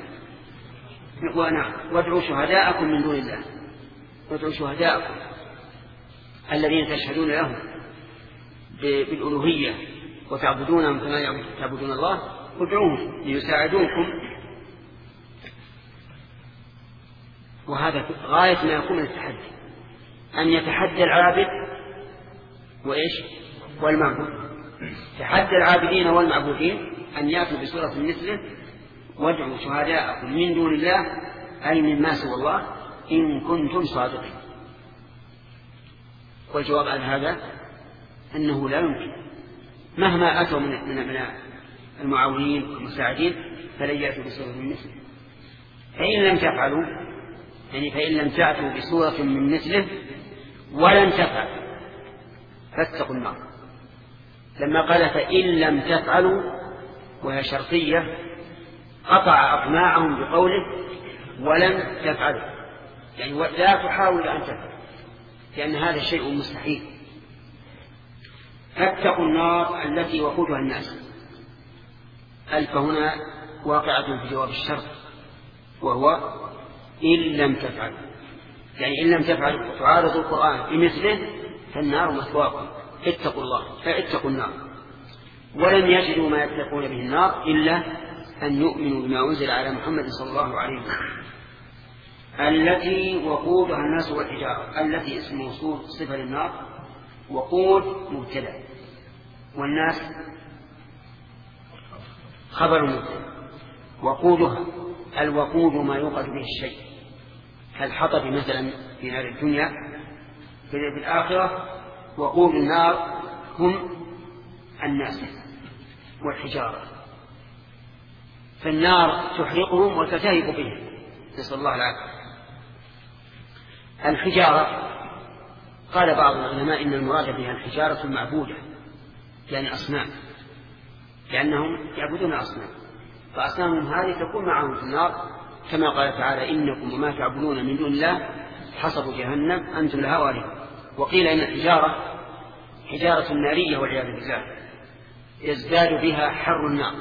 A: وادعوا شهداءكم من دون الله، وادعوا شهداءكم الذين تشهدون لهم بالألوهية وتعبدونهم كما تعبدون الله، وادعوهم ليساعدوكم. وهذا غاية ما يكون التحدي، أن يتحدى العابد وإيش والمعبود. تحدى العابدين والمعبودين أن يأتوا بسورة مثله: وادعوا شهداءكم من دون الله أي مما سوى الله إن كنتم صادقين. والجواب على هذا أنه لا يمكن، مهما أتوا من المعاونين والمساعدين فلن يأتوا بسورة من مثله. فإن لم تفعلوا، يعني فإن لم تأتوا بسورة من مثله ولن تفعلوا فاتقوا النار. لما قال فإن لم تفعلوا وهي شرطية قطع أطماعهم بقوله ولم تفعلوا، يعني لا تحاولوا أن تفعلوا، لأن هذا شيء مستحيل. فاتقوا النار التي وقودها الناس. ألف هنا واقعة في جواب الشرط، وهو إن لم تفعلوا، يعني إن لم تفعلوا تعارضوا القرآن بمثله فالنار مثواكم. اتقوا الله فاتقوا النار. ولم يجدوا ما يتقون به النار إلا أن يؤمنوا بما أنزل على محمد صلى الله عليه وسلم التي وقودها الناس والحجارة. التي اسم موصول صفة للنار، وقود مبتدأ، والناس خبر مبتدأ. وقودها الوقود ما يوقد به الشيء كالحطب مثلا في نار الدنيا. في الآخرة وقود النار هم الناس والحجارة، فالنار تحرقهم وتتهب بهم، نسأل الله العافية. الحجارة قال بعض العلماء إن المراد بها الحجارة المعبودة، يعني أصنام، لأنهم يعبدون أصنام، فأصنامهم هذه تكون معهم في النار، كما قال تعالى إنكم وما تعبدون من دون الله حصب جهنم أنتم لها واردون. وقيل إن الحجارة حجارة نارية والعياذ بالله يزداد بها حر النار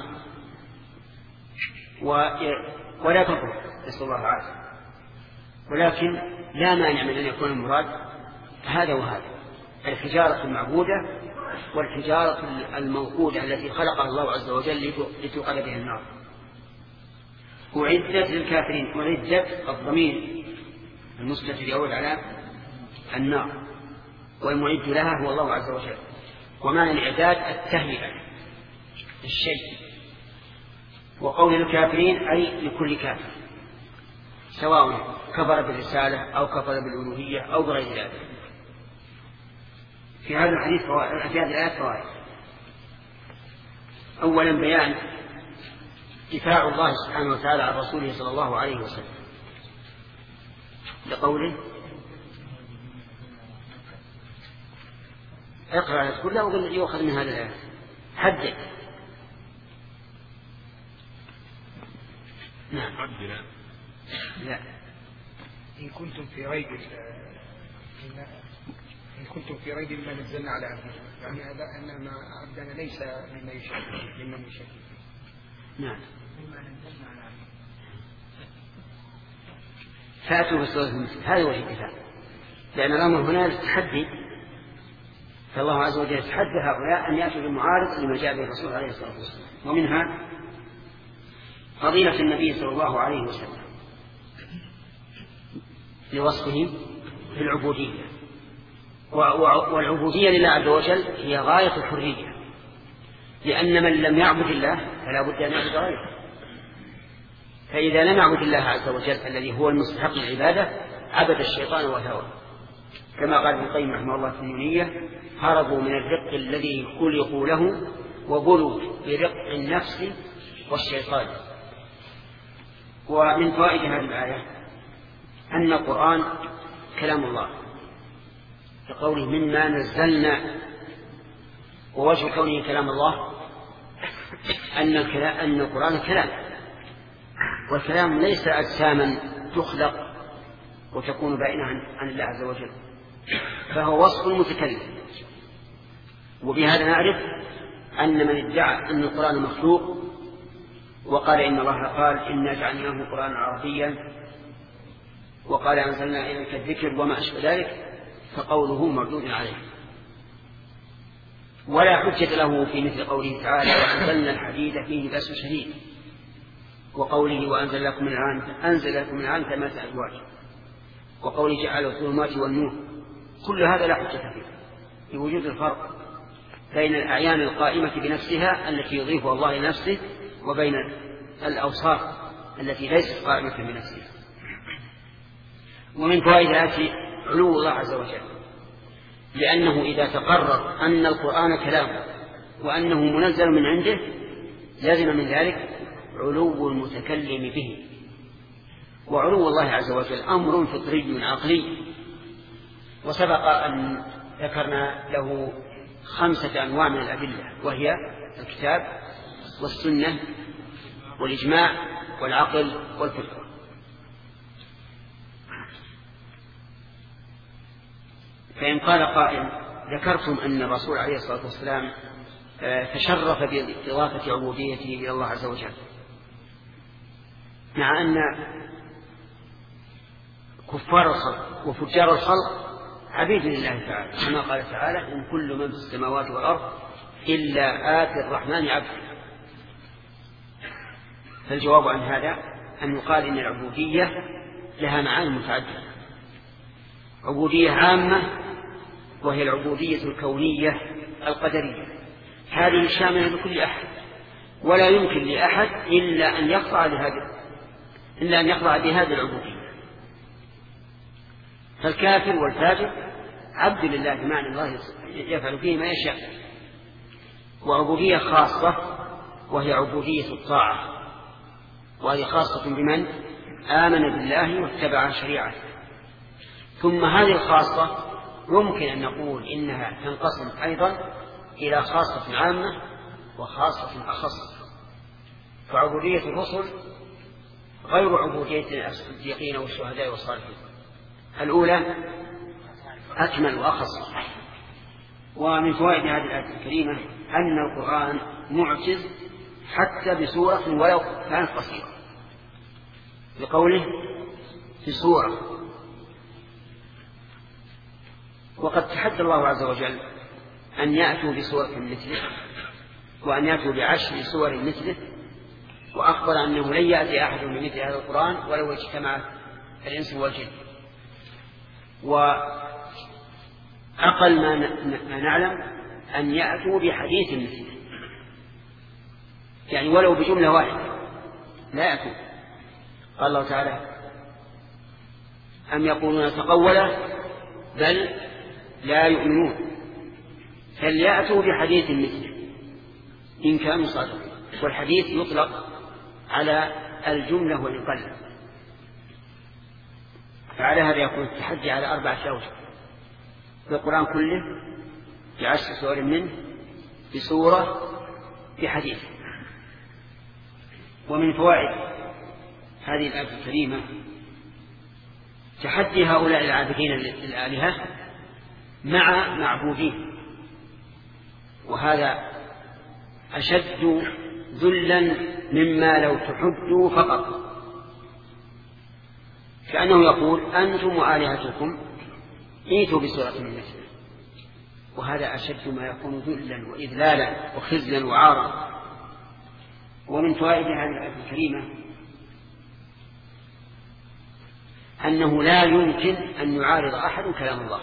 A: ولا تضر، نسأل الله العافية. ولكن لا مانع من أن يكون المراد هذا وهذا، الحجارة المعبودة والحجارة الموقودة التي خلقها الله عز وجل لتوقد بها النار. أعدت للكافرين، أعدت الضمير المستتر يعود على النار، والمعد لها هو الله عز وجل. ومعنى الإعداد التهيئة الشيء. وقول الكافرين أي لكل كافر، سواء كفر بالرسالة أو كفر بالألوهية أو بغير ذلك. في هذا الحديث في هذه الآيات فوائد. أولا بيان دفاع الله سبحانه وتعالى عن رسوله صلى الله عليه وسلم لقوله اقرأ كلها وقل يؤخذ من هذا الآية. حدد. نعم. لا.
E: إن كنتم في ريب ما نزلنا على عبدنا، يعني هذا أن عبدنا ليس مما يشكل.
A: نعم. فأتوا بسورة المثل، هذا وجه الدفاع، لأن الأمر هنا التحدي، فالله عز وجل يتحدى هؤلاء أن يأتوا بالمعارض لما جاء به الرسول عليه الصلاة والسلام. ومنها فضيلة النبي صلى الله عليه وسلم لوصفه بالعبودية، والعبودية لله عز وجل هي غاية الحرية، لأن من لم يعبد الله فلا بد أن يعبد غيره. فإذا لم يعبد الله عز وجل الذي هو المستحق للعبادة عبد الشيطان وهوى، كما قال ابن القيم رحمه الله في النونية هربوا من الرق الذي خلقوا له وبلوا برق النفس والشيطان. ومن فوائد هذه الآية أن القرآن كلام الله كقوله مما نزلنا، ووجه كونه كلام الله أن القرآن كلام، والكلام ليس أجساما تخلق وتكون بعيدة عن الله عز وجل، فهو وصف المتكلم. وبهذا نعرف أن من ادعى أن القرآن مخلوق وقال إن الله قال إنا جعلناه قرآنا عربيا وقال أنزلنا إليك الذكر وما أشبه ذلك فقوله مردود عليه، ولا حجة له في مثل قوله تعالى وأنزلنا الحديد فيه بأس شديد، وقوله وأنزل لكم من العام 8 أزواج، وقوله جعل الظلمات والنور. كل هذا لا حجة فيه لوجود الفرق بين الأعيان القائمة بنفسها التي يضيفها الله لنفسه وبين الأوصاف التي ليست قائمة بنفسها. ومن فوائد هذه علو الله عز وجل، لأنه إذا تقرر أن القرآن كلام وأنه منزل من عنده لازم من ذلك علو المتكلم به. وعلو الله عز وجل أمر فطري عقلي، وسبق أن ذكرنا له 5 أنواع من الأدلة، وهي الكتاب والسنة والإجماع والعقل والفطرة. فإن قال قائل ذكرتم أن الرسول عليه الصلاة والسلام تشرف بإضافة عبوديته إلى الله عز وجل، مع أن كفار الخلق وفجار الخلق عبيد لله تعالى، كما قال تعالى إن كل من في السماوات والأرض إلا آتي الرحمن عبدا. فالجواب عن هذا أن يقال إن العبودية لها معاني متعددة. عبودية عامة وهي العبودية الكونية القدرية، هذه شاملة لكل أحد، ولا يمكن لأحد إلا أن يخضع بهذه العبودية. فالكافر والفاجر عبد لله بمعنى الله يفعل فيه ما يشاء. وعبودية خاصة وهي عبودية الطاعة، وهي خاصة بمن آمن بالله واتبع شريعته. ثم هذه الخاصة يمكن أن نقول إنها تنقسم أيضا إلى خاصة عامة وخاصة أخص. فعبودية الرسل غير عبودية الصديقين والشهداء والصالحين، الأولى أكمل وأخص. ومن فوائد هذه الآية الكريمة أن القرآن معجز حتى بسورة ولو كانت قصيرة، بقوله في سورة. وقد تحدى الله عز وجل أن يأتوا بسورة مثله وأن يأتوا ب10 سور مثله، وأخبر أنه لن يأتي أحد بمثل هذا القرآن ولو اجتمع الإنس والجن. وأقل ما نعلم أن يأتوا بحديث مثله، يعني ولو بجملة واحدة لا يأتوا. قال الله تعالى أم يقولون تقوله بل لا يؤمنون فليأتوا بحديث مثله إن كانوا صادقين. والحديث يطلق على الجملة والقلب. فعلى هذا يكون التحدي على 4 أوجه: بالقرآن كله، ب10 سور منه، بسورة، بحديث. ومن فوائد هذه الآية الكريمة تحدي هؤلاء العابدين للآلهة مع معبودين، وهذا أشد ذلا مما لو تحدوا فقط. كأنه يقول أنتم وآلهتكم ائتوا بسورة من مثله، وهذا أشد ما يكون ذلا وإذلالا وخزلا وعارا. ومن فوائد هذه الآية الكريمة أنه لا يمكن أن يعارض أحد كلام الله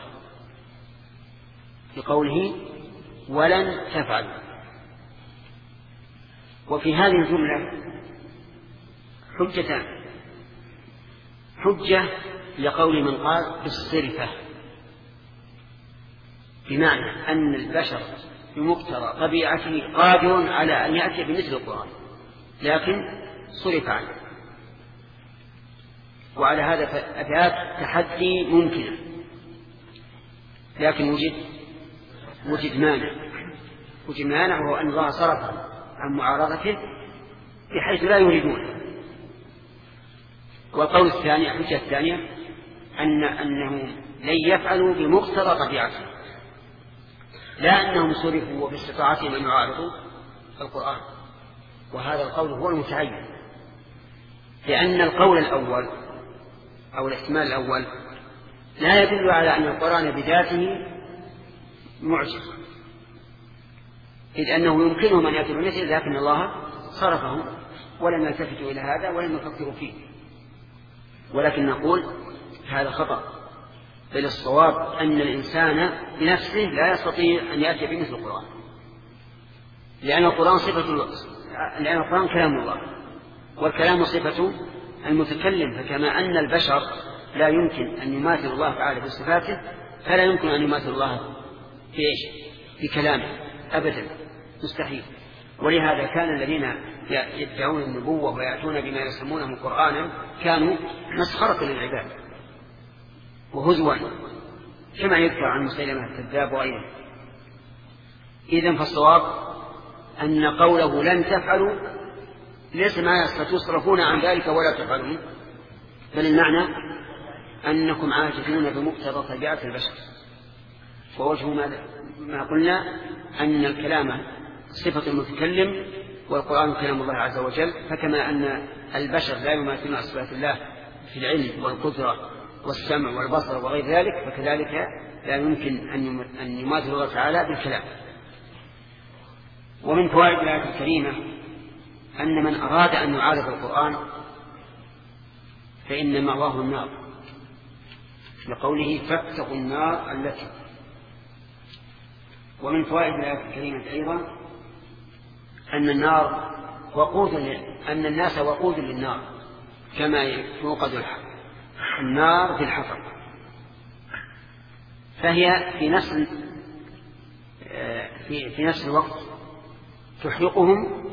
A: بقوله ولن تفعلوا. وفي هذه الجملة حجتان: حجة لقول من قال بالصرفة، بمعنى أن البشر بمقتضى طبيعته قادر على أن يأتي بمثل القرآن لكن صرف عنه، وعلى هذا أداة تحدي ممكنة، لكن وجد مانع وهو أن الله صرف عن معارضته بحيث لا يريدونه. والقول الثاني، الحجة الثانية، أنهم لن يفعلوا بمقتضى طبيعته، لا أنهم صرفوا وباستطاعتهم أن يعارضوا القرآن. وهذا القول هو المتعين، لأن القول الأول أو الاحتمال الأول لا يدل على أن القرآن بذاته معجز، إذ أنه يمكنهم أن يأتوا بمثل، لكن الله صرفهم ولم يلتفتوا إلى هذا ولم يفكروا فيه. ولكن نقول هذا خطأ، بل الصواب أن الإنسان بنفسه لا يستطيع أن يأتي بمثل القرآن، لأن القرآن كلام الله، والكلام صفة المتكلم. فكما أن البشر لا يمكن أن يماثل الله تعالى بصفاته، فلا يمكن أن يماثل الله في كلامه أبدا، مستحيل. ولهذا كان الذين يدعون النبوة ويأتون بما يسمونه قرآنا كانوا مسخرة للعباد وهزوا، كما يذكر عن مسيلمة الكذاب وغيره. إذن فالصواب أن قوله لن تفعلوا ليس معنى ستصرفون عن ذلك ولا تفعلون، بل المعنى أنكم عاجزون بمقتضى طبيعة البشر. ووجه ما قلنا أن الكلام صفة المتكلم والقرآن كلام الله عز وجل، فكما أن البشر لا يماثلون صفات الله في العلم والقدرة والسمع والبصر وغير ذلك، فكذلك لا يمكن أن يماثل الله تعالى بالكلام. ومن فوائد الآية الكريمة أن من أراد أن يعارض القرآن فإن مأواه النار، لقوله فاتقوا النار التي. ومن فوائد الآية الكريمة أيضا أن الناس وقود للنار، كما يوقد النار في الحطب، فهي في نفس الوقت تحرقهم،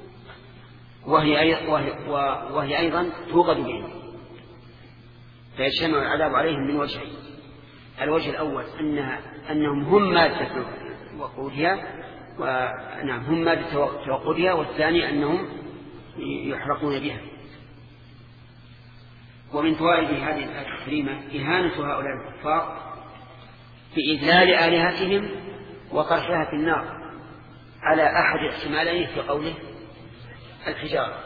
A: وهي أيضا توقد بهم، فيجتمع العذاب عليهم من وجهين: الوجه الأول أنهم هم مادة وقودها، والثاني أنهم يحرقون بها. ومن فوائد هذه الآية الكريمة إهانة هؤلاء الكفار في إذلال آلهتهم وطرحها في النار على أحد احتمالين في قوله الحجارة.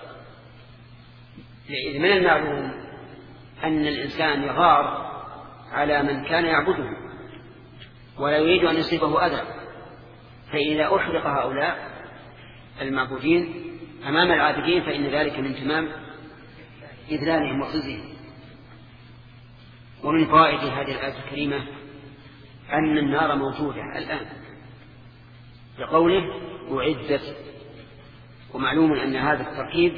A: من المعلوم أن الإنسان يغار على من كان يعبده ولا يريد أن يصيبه أذى، فإذا أحرق هؤلاء المعبودين أمام العابدين فإن ذلك من تمام إذلالهم وخزيهم. ومن فوائد هذه الآية الكريمة أن النار موجودة الآن لقوله أعدت، ومعلوم أن هذا التركيب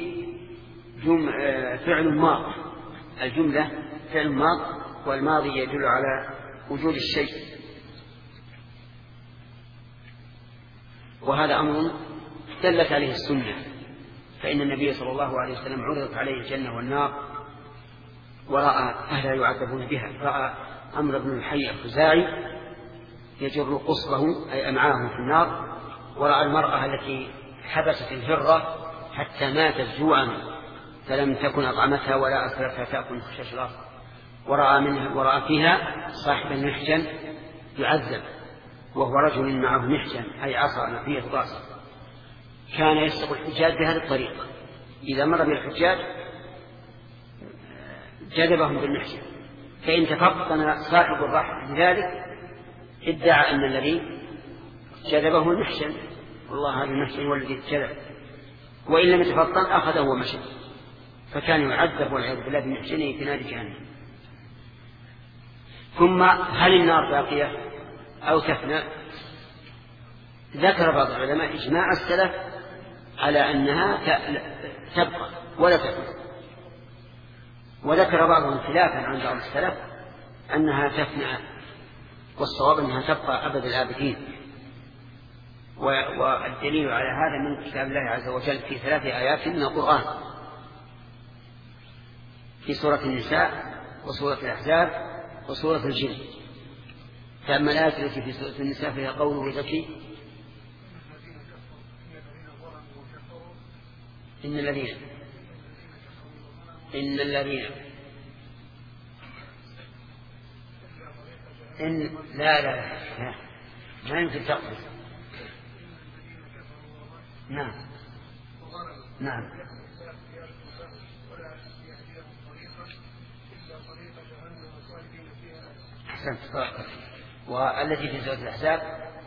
A: فعل ماض، الجملة فعل ماض، والماضي يدل على وجود الشيء، وهذا أمر دلت عليه السنة، فإن النبي صلى الله عليه وسلم عرضت عليه الجنة والنار ورأى أهلا يعذبون بها، رأى عمرو بن الحي الخزاعي يجر قصبه أي أمعاه في النار، ورأى المرأة التي حبست الهرة حتى ماتت جوعا فلم تكن أطعمتها ولا أسلفتها تأكل خشاش الأرض، ورأى فيها صاحب المحجن يعذب وهو رجل معه محجن أي عصا نفية رأسه، كان يسلق الحجاج بهذه الطريقة، إذا مر بالحجاج جذبهم بالمحجن، فإن تفطن صاحب الرحم بذلك ادعى أن الذي جذبه المحجن، والله هذا المحجن هو الذي جذب، وإن لم يتفطن أخذه ومشى، فكان يعذب والعياذ بالله بمحجنه في نار جهنم. ثم هل النار باقية أو تفنى؟ ذكر بعض العلماء إجماع السلف على أنها تبقى ولا تفنى، وذكر بعضهم خلافا عن بعض السلف أنها تفنى، والصواب أنها تبقى أبد الآبدين. والدليل على هذا من كتاب الله عز وجل في 3 آيات من القرآن، في سورة النساء وسورة الأحزاب وسورة الجن. فأما الآية التي في سورة النساء فيها قوله ذكي إن الذين لا ما يمكن تقصد. نعم أحسنت. والتي في سورة الأحزاب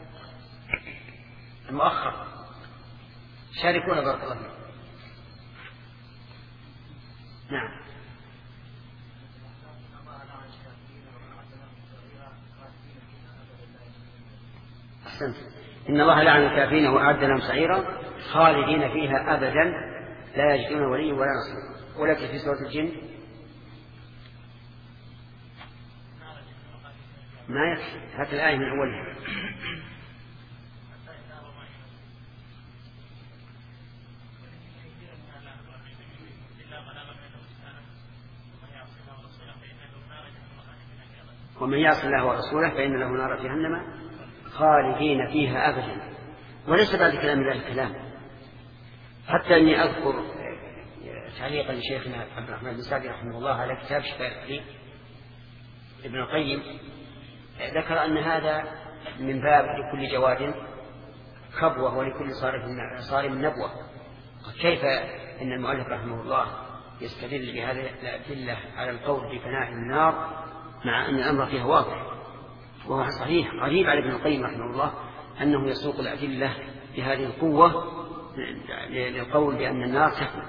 A: المؤخر شاركونا بارك الله فيكم. نعم أحسنت. إن الله لعن الكافرين وأعد لهم سعيرا خالدين فيها أبدا لا يجدون وليا ولا نصيرا. ولكن في سورة الجن ما يكفي، هات الآية من أولها. ومن يعص الله ورسوله فإن له نار جهنم خالدين فيها أبدا. وليس بعد كلام الله الكلام، حتى أني أذكر تعليقا لشيخنا عبد الرحمن بن سعدي رحمه الله على كتاب شفاء العليل ابن القيم، ذكر أن هذا من باب لكل جواد كبوة ولكل صارم نبوة. كيف إن المؤلف رحمه الله يستدل بهذه الأدلة على القول بفناء النار مع أن الأمر فيها واضح؟ وهو صحيح غريب على ابن القيم رحمه الله أنه يسوق الأدلة بهذه القوة للقول بأن النار تكون.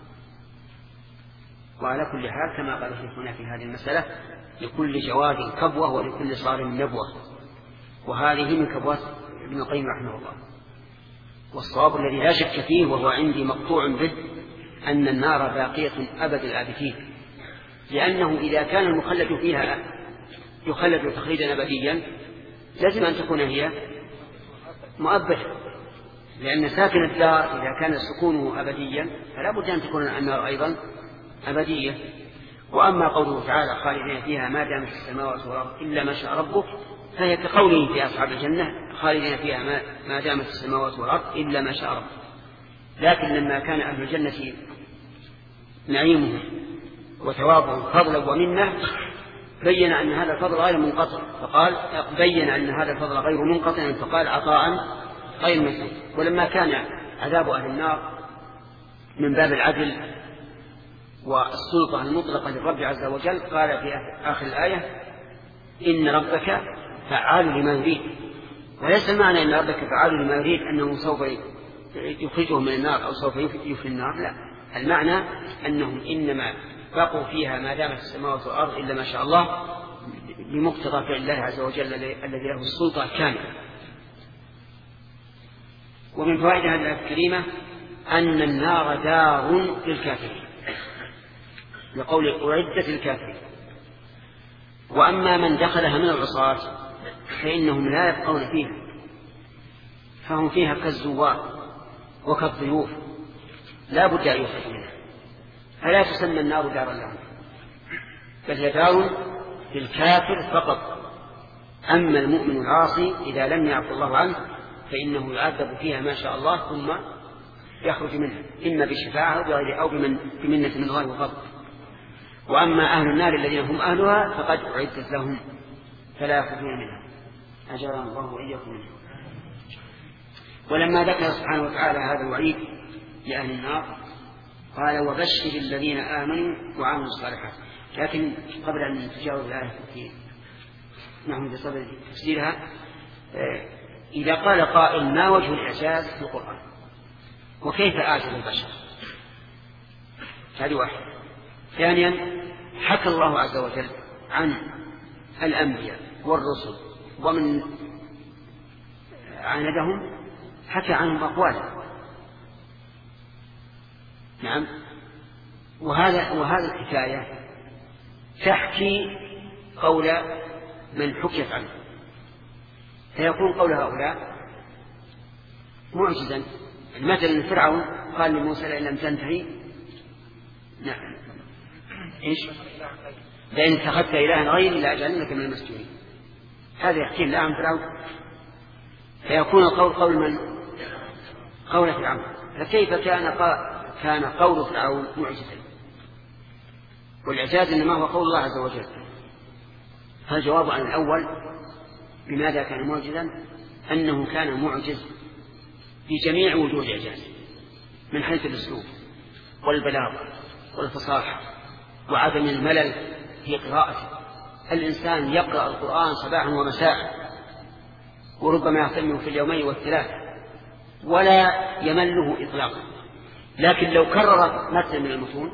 A: وعلى كل حال كما قال شيخنا في هذه المسألة لكل جواد كبوة ولكل صارم نبوة، وهذه من كبوات ابن القيم رحمه الله. والصواب الذي لا شك فيه وهو عندي مقطوع به أن النار باقية أبد الآبدين، لأنه إذا كان المخلد فيها يخلد تخليدا أبديا لازم أن تكون هي مؤبدة، لأن ساكن الدار إذا كان سكونه أبديا فلا بد أن تكون النار أيضا أبدية. وأما قوله تعالى خالدين فيها ما دامت السماوات والأرض إلا ما شاء ربك فهي كقوله في أصحاب الجنة خالدين فيها ما دامت السماوات والأرض إلا ما شاء ربك. لكن لما كان أهل الجنة نعيمهم وثوابهم فضلا ومنة بين أن هذا الفضل غير منقطع، فقال بين أن هذا الفضل غير منقطع فقال عطاء غير مسلم. ولما كان عذاب أهل النار من باب العدل والسلطة المطلقة للرب عز وجل قال في آخر الآية إن ربك فعال لما يريد. وليس المعنى إن ربك فعال لما يريد أنه سوف يخرجهم من النار أو سوف يفني النار، لا، المعنى أنهم إنما بقوا فيها ما دامت السماوات والأرض إلا ما شاء الله بمقتضى فعل الله عز وجل الذي له السلطة الكاملة. ومن فوائد هذه الآية الكريمة أن النار دار للكافرين لقول أعدت للكافرين. وأما من دخلها من العصاة فإنهم لا يبقون فيها، فهم فيها كالزوار وكالضيوف لا بد أن يخرجوا منها، فلا تسمى النار دارا لهم، بل هي دار للكافر فقط. أما المؤمن العاصي إذا لم يعفو الله عنه فإنه يعذب فيها ما شاء الله ثم يخرج منها إما بشفاعة أو بمنة من الله وفضل. وأما أهل النار الذين هم أهلها فقد أعدت لهم فلا يخرجون منها، أجرنا الله وإياكم منها. ولما ذكر سبحانه وتعالى هذا الوعيد لأهل النار قال وبشر الذين آمنوا وعملوا الصالحات. لكن قبل أن نتجاوز الآية نحن بصدد تفسيرها، إذا قال قائل ما وجه الإعجاز في القرآن وكيف أعجز البشر؟ هذه واحدة. ثانيا حكى الله عز وجل عن الأنبياء والرسل ومن عاندهم حكى عنهم أقوالا. نعم، وهذا الحكاية تحكي قول من حكيت عنه، فيكون قول هؤلاء معجزا. مثلا فرعون قال لموسى لئن لم تنتهي نعم إيش لئن اتخذت إلها غيري لأجعلنك من المسجونين. هذا يحكي الله عن فرعون، فيكون القول قول من؟ قول فرعون. فكيف كان قول فرعون معجزا؟ والإعجاز إنما هو قول الله عز وجل. فالجواب عن الأول بماذا كان معجزا أنه كان معجز في جميع وجوه الإعجاز من حيث الأسلوب والبلاغة والفصاحة وعدم الملل في قراءته. الإنسان يقرأ القرآن صباحا ومساء وربما يهتم في اليومين والثلاثة ولا يمله إطلاقا، لكن لو كرر مثل من المتون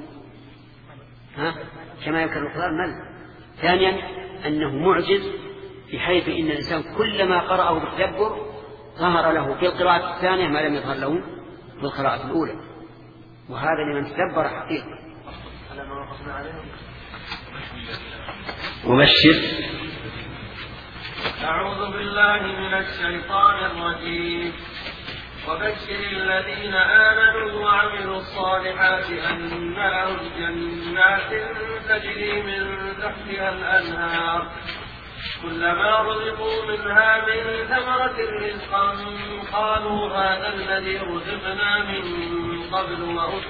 A: كما يكرر القرآن مل. ثانيا أنه معجز بحيث إن الإنسان كلما قرأه بالتدبر ظهر له في القراءة الثانية ما لم يظهر له في القراءة الأولى، وهذا لمن تدبر حقيقة. وبشر.
C: أعوذ بالله من الشيطان الرجيم. وبشر الذين آمنوا وعملوا الصالحات أن لهم جنات تجري من تحتها الأنهار كلما رزقوا منها من ثمرة رزقا قالوا هذا الذي رزقنا من قبل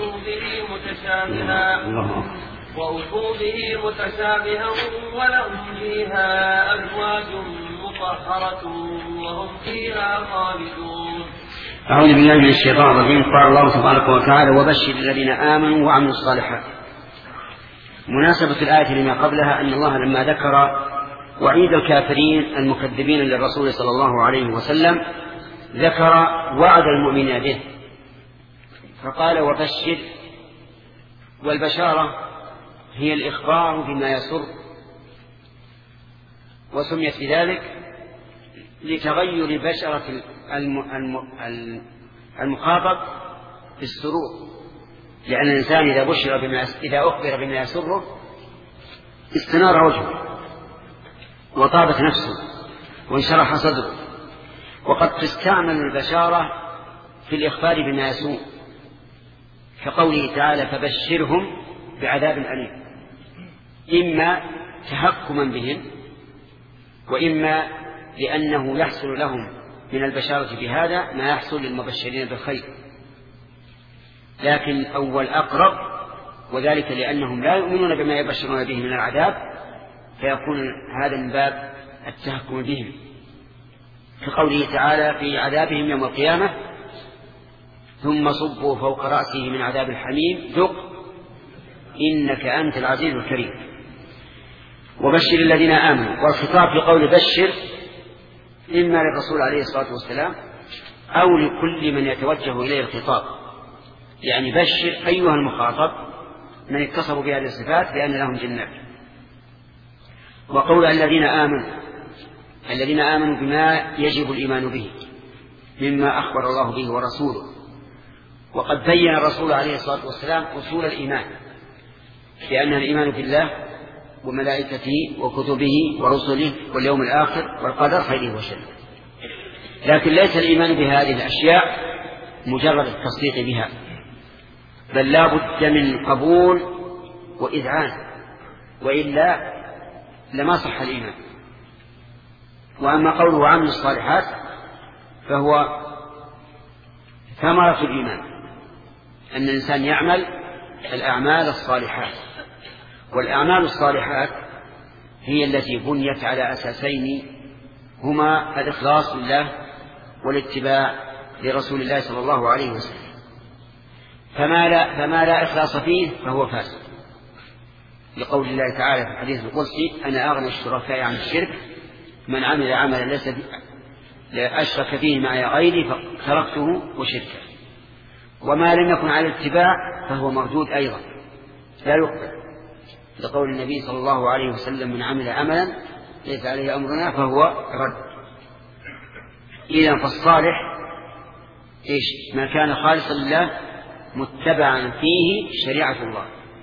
C: وأتوا به متشابها ولهم فيها أزواج مطهرة وهم فيها خالدون.
A: أعوذ بالله من الشيطان الرجيم. قال الله تبارك وتعالى وبشر الذين آمنوا وعملوا الصالحات. مناسبة الآية لما قبلها أن الله لما ذكر وعيد الكافرين المكذبين للرسول صلى الله عليه وسلم ذكر وعد المؤمنين به فقال وبشر. والبشارة هي الإخبار بما يسر، وسميت بذلك لتغير بشرة المخاطب بالسرور، لأن الإنسان إذا أخبر بما يسره استنار وجهه وطابت نفسه وانشرح صدره. وقد تستعمل البشارة في الإخبار بما يسوء، كقوله تعالى فبشرهم بعذاب أليم، إما تهكما بهم وإما لأنه يحصل لهم من البشارة بهذا ما يحصل للمبشرين بالخير، لكن أول أقرب، وذلك لأنهم لا يؤمنون بما يبشرون به من العذاب، فيكون هذا من باب التهكم بهم، كقوله تعالى في عذابهم يوم القيامة ثم صبوا فوق رأسه من عذاب الحميم ذق إنك أنت العزيز الكريم. وبشر الذين آمنوا، والخطاب في قول بشر إما للرسول عليه الصلاة والسلام أو لكل من يتوجه إليه الخطاب، يعني بشر أيها المخاطب من اتصفوا بهذه الصفات بأن لهم جنات. وقول الذين آمنوا بما يجب الإيمان به مما أخبر الله به ورسوله. وقد بين الرسول عليه الصلاة والسلام أصول الإيمان، لأن الإيمان بالله وملائكته وكتبه ورسله واليوم الآخر والقدر خيره وشره، لكن ليس الإيمان بهذه الأشياء مجرد التصديق بها، بل لا بد من قبول وإذعان، وإلا لما صح الإيمان. وأما قوله وعمل الصالحات فهو ثمرة الإيمان، أن الإنسان يعمل الأعمال الصالحات. والأعمال الصالحات هي التي بنيت على أساسين، هما الإخلاص لله والاتباع لرسول الله صلى الله عليه وسلم. فما لا إخلاص فيه فهو فاسد، لقول الله تعالى في الحديث القدسي أنا أغنى الشركاء عن الشرك من عمل عملا ليس أشرك فيه معي غيري فتركته وشركه. وما لم يكن على الاتباع فهو مردود أيضا لا يقبل، لقول النبي صلى الله عليه وسلم من عمل عملا ليس عليه أمرنا فهو رد. إذن فالصالح ما كان خالصا لله متبعا فيه شريعة الله.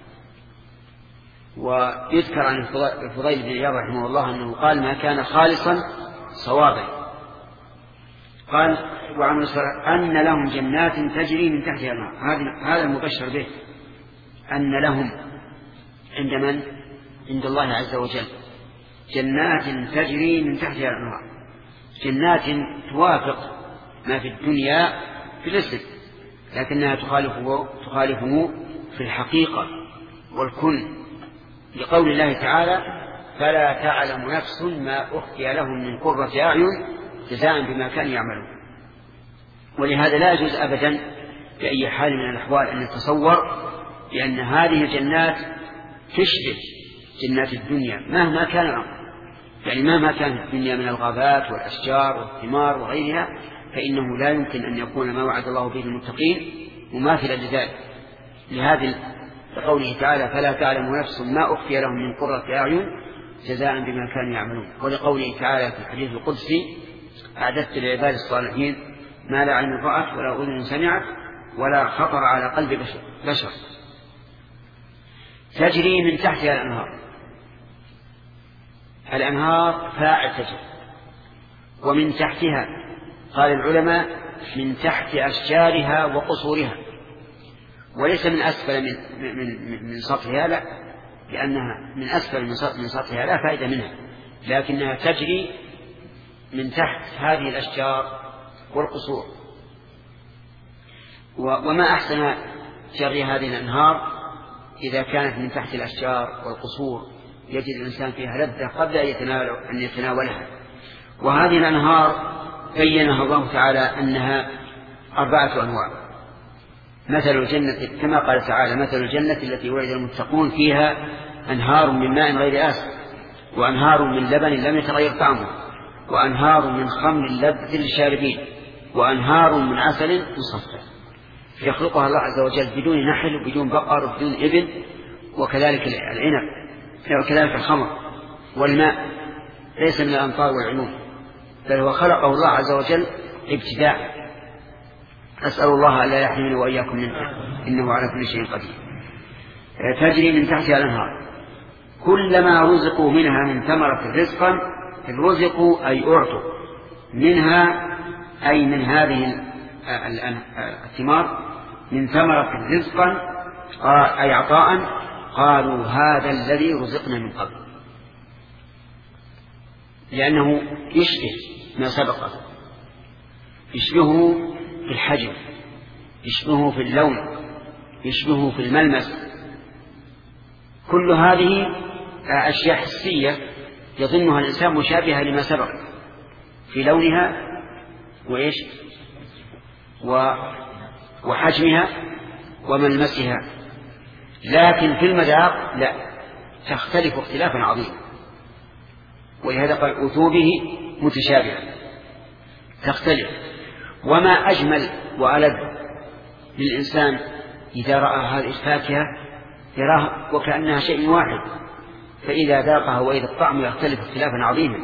A: ويذكر عن الفضيل بن عياض رحمه الله أنه قال ما كان خالصا صوابا. قال وعمل الصالح أن لهم جنات تجري من تحتها الأنهار، هذا المبشر به، أن لهم عند من؟ عند الله عز وجل جنات تجري من تحتها الأنهار، جنات توافق ما في الدنيا في الاسم، لكنها تخالفه في الحقيقة والكل، لقول الله تعالى فلا تعلم نفس ما أخفي لهم من قرة أعين جزاء بما كانوا يعملون. ولهذا لا يجوز أبدا بأي حال من الأحوال أن نتصور بأن هذه الجنات تشبه جنات الدنيا مهما كان الأمر، يعني مهما كانت الدنيا من الغابات والأشجار والثمار وغيرها، فإنه لا يمكن أن يكون ما وعد الله به المتقين مماثلا لذلك. لهذا قوله تعالى فلا تعلم نفس ما أخفي لهم من قرة أعين جزاء بما كانوا يعملون. ولقوله تعالى في الحديث القدسي أعددت لعباد الصالحين ما لا عين رأت ولا أذن سمعت ولا خطر على قلب بشر. تجري من تحتها الأنهار، الأنهار فاعل تجري، ومن تحتها قال العلماء من تحت أشجارها وقصورها، وليس من أسفل من سطحها، لا، لأنها من أسفل من سطحها لا فائدة منها، لكنها تجري من تحت هذه الأشجار والقصور. وما أحسن جري هذه الأنهار إذا كانت من تحت الأشجار والقصور، يجد الإنسان فيها لذة قبل أن يتناولها. وهذه الأنهار بينها الله تعالى أنها 4 أنواع. مثل الجنة كما قال تعالى مثل الجنة التي وعد المتقون فيها أنهار من ماء غير آسن وأنهار من لبن لم يتغير طعمه وأنهار من خمر لذة للشاربين وأنهار من عسل مصفى. يخلقها الله عز وجل بدون نحل وبدون بقر وبدون إبل، وكذلك العنب وكذلك الخمر والماء ليس من الأمطار والعيون، بل هو خلقه الله عز وجل ابتداء. أسأل الله ألا يحرمني وإياكم منه إنه على كل شيء قدير. تجري من تحتها الأنهار كلما رزقوا منها من ثمرة رزقا، رزقوا أي أعطوا منها أي من هذه الثمار من ثمرة رزقا أي عطاء، قالوا هذا الذي رزقنا من قبل، لأنه يشبه ما سبقه، يشبهه في الحجم، يشبهه في اللون، يشبهه في الملمس. كل هذه أشياء حسية يظنها الإنسان مشابهة لما سبق في لونها وإيش وحجمها وملمسها، لكن في المذاق لا، تختلف اختلافا عظيما. ولهذا قال أتوا به متشابها، تختلف. وما أجمل وألذ للإنسان إذا رأى هذه الفاكهة يراها وكأنها شيء واحد، فإذا ذاقها وإذا الطعم يختلف اختلافا عظيما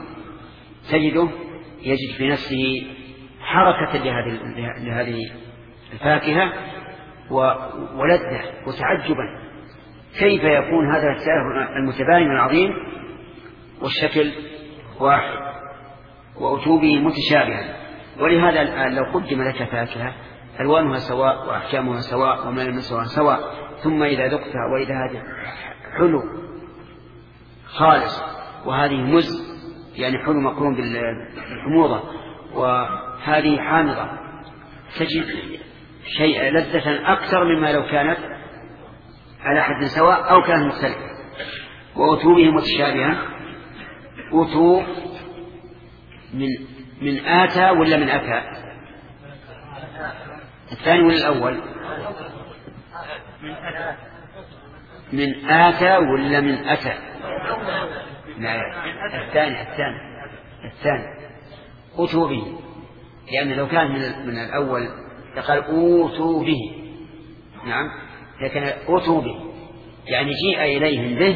A: يجد في نفسه حركة لهذه الفاكهة ولذة وتعجبا، كيف يكون هذا الاختلاف المتباين العظيم والشكل واحد، وأتوا به متشابها. ولهذا الآن لو قدم لك فاكهة ألوانها سواء وأحكامها سواء وملمسها سواء، ثم إذا ذقتها وإذا هذه حلو خالص وهذه مز يعني حلو مقرون بالحموضة وهذه حامضة، تجد شيء لذة أكثر مما لو كانت على حد سواء أو كانت مختلفة. وأتوا به متشابها، أتوا من آتى ولا من أتى؟ الثاني ولا الأول؟ من آتى ولا من أتى؟ لا، الثاني أتوا به، لأن لو كان من الأول لقال أوتوا به، نعم، لكن أتوا به يعني جيء إليهم به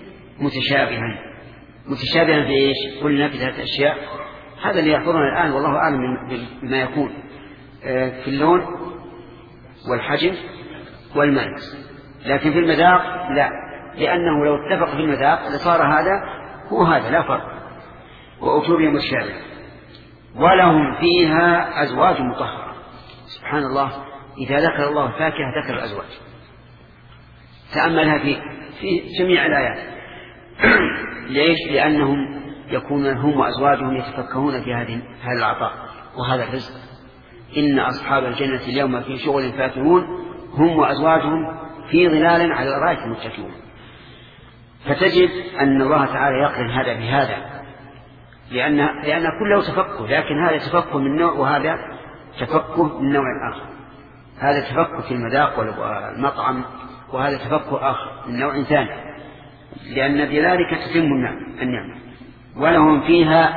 A: متشابها في إيش؟ قلنا في 3 أشياء، هذا اللي يحضرنا الآن والله أعلم بما يكون في اللون والحجم والملمس، لكن في المذاق لا، لأنه لو اتفق في المذاق لصار هذا هو هذا لا فرق. وأتوا به متشابها ولهم فيها أزواج مطهرة. سبحان الله، إذا ذكر الله فاكهة ذكر الأزواج، تأملها في جميع الآيات. ليش؟ لأنهم يكون هم وأزواجهم يتفكهون في هذا العطاء وهذا الرزق. إن أصحاب الجنة اليوم في شغل فاكهون هم وأزواجهم في ظلال على الأرائك متكئون. فتجد أن الله تعالى يقرن هذا بهذا، لأن كله تفكه، لكن هذا تفكه من نوع وهذا تفكه من نوع آخر. هذا تفكه في المذاق والمطعم، وهذا تفكه آخر من نوع ثاني، لأن بذلك تتم النعمة. ولهم فيها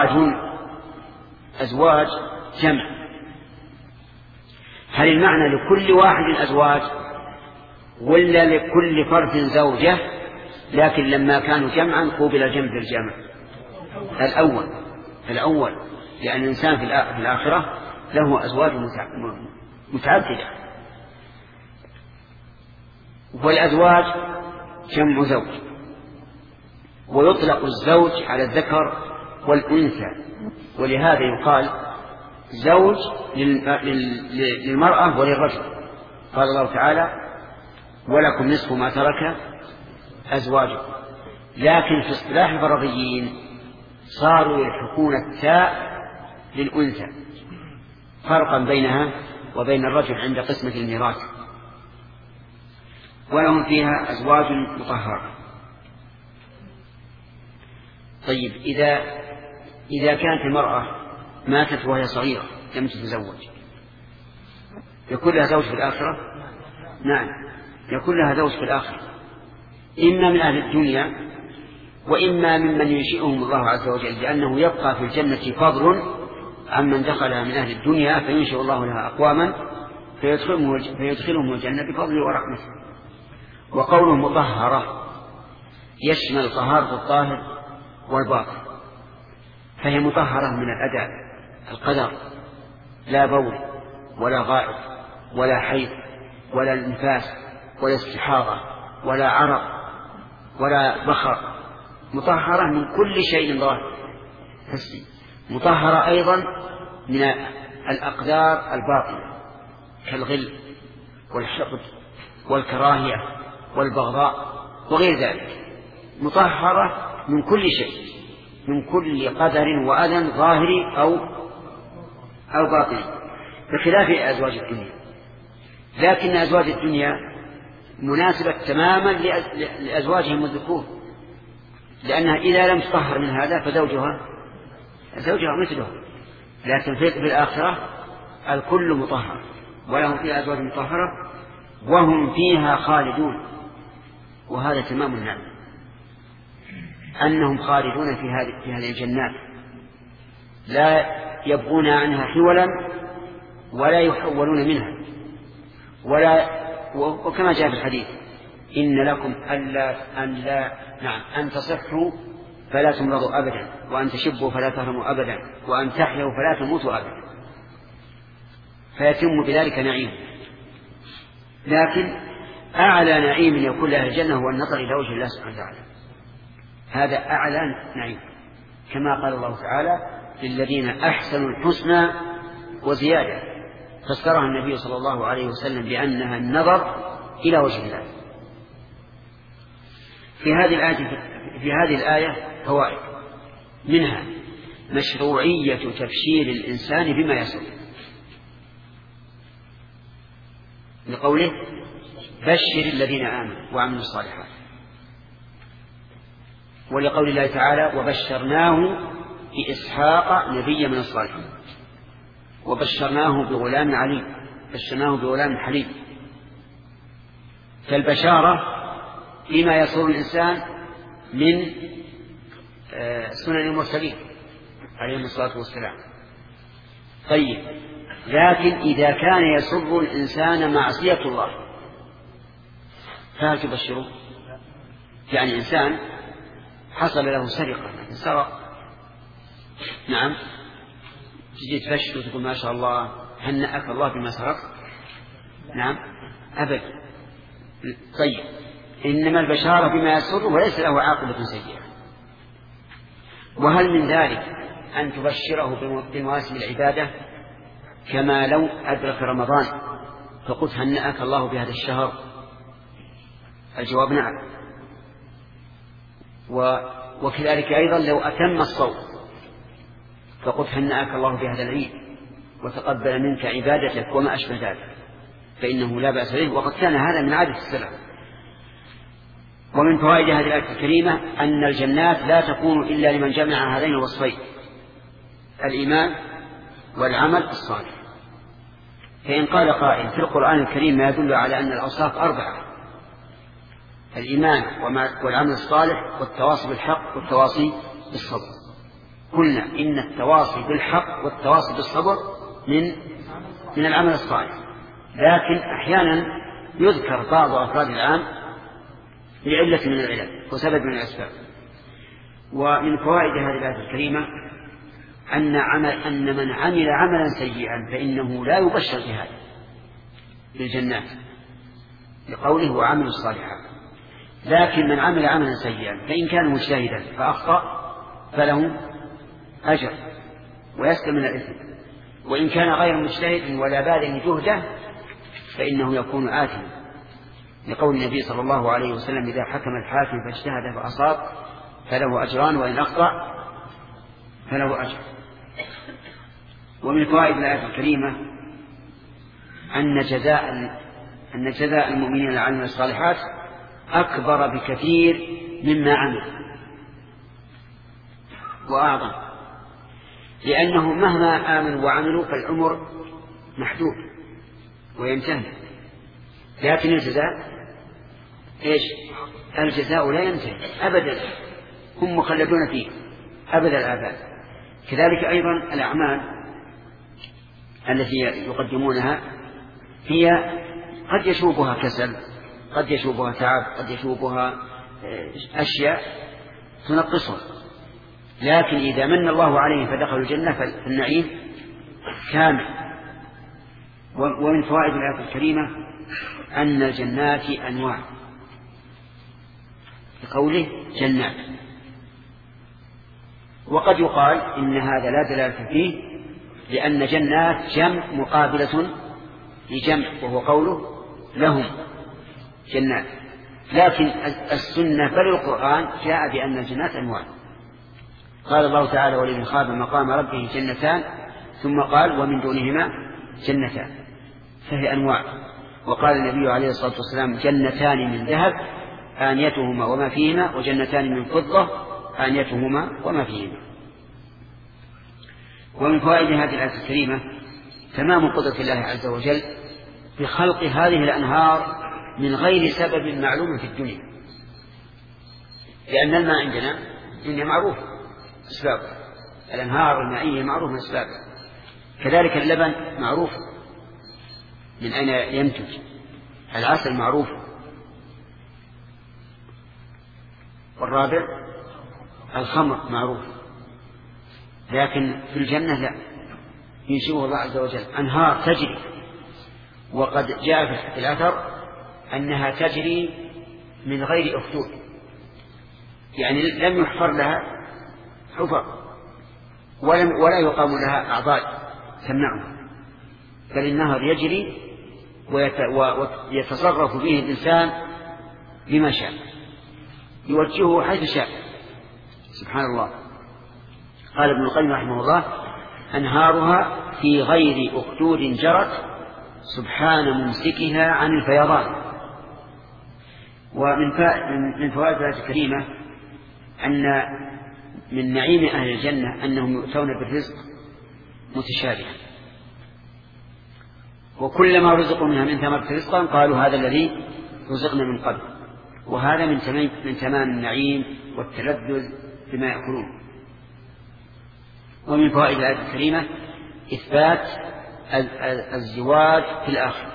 A: أزواج جمع. هل المعنى لكل واحد أزواج ولا لكل فرد زوجة؟ لكن لما كانوا جمعا قوبل الجمع بالجمع الأول، لأن الإنسان في الآخرة له أزواج متعددة، والأزواج جمع زوج، ويطلق الزوج على الذكر والأنثى، ولهذا يقال زوج للمرأة وللرجل. قال الله تعالى ولكم نصف ما ترك أزواجكم. لكن في اصطلاح الفرضيين صاروا يلحقون التاء للأنثى فرقا بينها وبين الرجل عند قسمة الميراث. ولهم فيها أزواج مطهرة. طيب، إذا كانت المرأة ماتت وهي صغيرة لم تتزوج يكون لها زوج في الآخرة؟ نعم، يكون لها زوج في الآخرة، إما من أهل الدنيا وإما ممن ينشئهم الله عز وجل، لأنه يبقى في الجنة فضل عمن دخلها من أهل الدنيا، فينشئ الله لها أقواما فيدخلهم الجنة بفضله ورحمته. وقوله مطهرة يشمل طهارة الطاهر والباطن، فهي مطهرة من الأداء القدر، لا بول ولا غائط ولا حيض ولا النفاس ولا استحاضة ولا عرق ولا بخر، مطهرة من كل شيء ظاهر حسي، مطهرة أيضا من الأقدار الباطنة كالغل والحقد والكراهية والبغضاء وغير ذلك، مطهرة من كل شيء، من كل قدر وأذى ظاهري أو باطني، بخلاف أزواج الدنيا. لكن أزواج الدنيا مناسبة تماما لأزواجهم الذكور، لأنها إذا لم تطهر من هذا فزوجها مثله. لكن في الآخرة الكل مطهر، ولهم فيها أزواج مطهرة وهم فيها خالدون. وهذا تمام النعم، أنهم خالدون في هذه الجنات، لا يبغون عنها حولا ولا يحولون منها، وكما جاء في الحديث إن لكم أن تصحوا فلا تمرضوا أبدا، وأن تشبوا فلا تهرموا أبدا، وأن تحيوا فلا تموتوا أبدا، فيتم بذلك نعيم. لكن أعلى نعيم يكون لها الجنة هو النظر إلى وجه الله سبحانه وتعالى، هذا أعلى نعيم، كما قال الله تعالى للذين أحسنوا الحسنى وزيادة، فسرها النبي صلى الله عليه وسلم بأنها النظر إلى وجه الله. في هذه الآية فوائد، منها مشروعية تبشير الإنسان بما يسر، لقوله بشر الذين آمنوا وعملوا الصالحات، ولقول الله تعالى وبشرناه بإسحاق نبيا من الصالحين، وبشرناه بغلام عليم، بشرناه بغلام حليم. فالبشارة بما يسر الإنسان من سنن المرسلين عليهم الصلاة والسلام. طيب، لكن إذا كان يسر الإنسان معصية الله فهل تبشره؟ يعني إنسان حصل له سرقة، سرق، نعم، تجي تبشر وتقول ما شاء الله هنأك الله بما سرقت، نعم، أبدا. طيب، إنما البشارة بما يسر وليس له عاقبة سيئة. وهل من ذلك أن تبشره بمواسم العبادة كما لو أدرك رمضان فقلت هنأك الله بهذا الشهر؟ الجواب نعم. وكذلك أيضا لو أتم الصوم فقلت هنأك الله بهذا العيد وتقبل منك عبادتك وما أشبه ذلك، فإنه لا بأس به، وقد كان هذا من عادة السلف. ومن فوائد هذه الآية الكريمة أن الجنات لا تكون إلا لمن جمع هذين الوصفين، الإيمان والعمل الصالح. فإن قال قائل في القرآن الكريم ما يدل على أن الأوصاف 4: الإيمان والعمل الصالح والتواصي بالحق والتواصي بالصبر، قلنا إن التواصي بالحق والتواصي بالصبر من العمل الصالح، لكن أحيانا يذكر بعض أفراد العام لعلة من العلل وسبب من الأسباب. ومن فوائد هذه الآية الكريمة أن من عمل عملا سيئا فإنه لا يبشر بهذا بالجنات لقوله وعمل الصالحات، لكن من عمل عملا سيئا فإن كان مجتهدا فأخطأ فله أجر ويسلم من الإثم، وإن كان غير مجتهد ولا باذل جهده فإنه يكون آثما، لقول النبي صلى الله عليه وسلم إذا حكم الحاكم فاجتهد فأصاب فله أجران وإن أخطأ فله أجر. ومن فوائد الآية الكريمة أن جزاء المؤمنين على عمل الصالحات أكبر بكثير مما عمل وأعظم، لأنه مهما آمنوا وعملوا فالعمر محدود وينتهي، لكن الجزاء إيش؟ الجزاء لا ينتهي أبدا، هم مخلدون فيه أبد الآباد. كذلك أيضا الأعمال التي يقدمونها هي قد يشوبها كسل، قد يشوبها تعب، قد يشوبها أشياء تنقصها، لكن إذا من الله عليهم فدخلوا الجنة فالنعيم كامل. ومن فوائد الآية الكريمة أن الجنات أنواع، لقوله جنات. وقد يقال إن هذا لا دلالة فيه، لأن جنات جمع مقابلة لجمع، وهو قوله لهم جنات. لكن السنة بل القرآن جاء بأن الجنات أنواع. قال الله تعالى: ولمن خاف مقام ربه جنتان، ثم قال: ومن دونهما جنتان، فهي أنواع. وقال النبي عليه الصلاة والسلام: جنتان من ذهب آنيتهما وما فيهما، وجنتان من فضة آنيتهما وما فيهما. ومن فوائد هذه الآية الكريمة تمام قدرة الله عز وجل بخلق هذه الأنهار من غير سبب معلوم في الدنيا، لأن الماء عندنا الدنيا معروف أسباب، الأنهار المائية معروف أسباب، كذلك اللبن معروف من أين ينتج، العسل معروف، والرابع الخمر معروف. لكن في الجنة لا، ينشئه الله عز وجل أنهار تجري. وقد جاء في الأثر أنها تجري من غير أخدود، يعني لم يحفر لها حفر ولا يقام لها أعضاء تمنعها، بل النهر يجري ويتصرف به الإنسان بما شاء، يوجهه حيث شاء. سبحان الله. قال ابن القيم رحمه الله: أنهارها في غير أخدود جرت، سبحان ممسكها عن الفيضان. ومن فوائد الآية الكريمة أن من نعيم أهل الجنة أنهم يؤتون بالرزق متشابها، وكلما رزقوا منها من ثمرة رزقا قالوا هذا الذي رزقنا من قبل. وهذا من تمام النعيم والتلذذ بما يأكلون. ومن فوائد الآية الكريمة إثبات الزواج في الآخرة،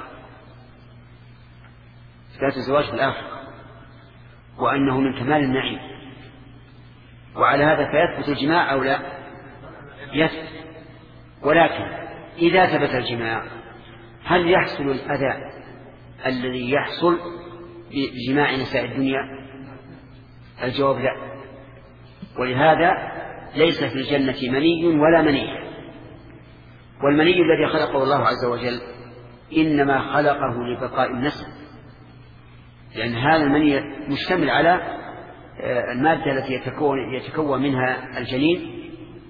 A: إثبات الزواج في الآخرة، وأنه من كمال النعيم. وعلى هذا فيثبت الجماع أو لا؟ يثبت. ولكن إذا ثبت الجماع هل يحصل الأذى الذي يحصل بجماع نساء الدنيا؟ الجواب لا. ولهذا ليس في الجنة مني ولا مني. والمني الذي خلقه الله عز وجل إنما خلقه لبقاء النسل، لأن هذا المني مشتمل على المادة التي يتكون منها الجنين،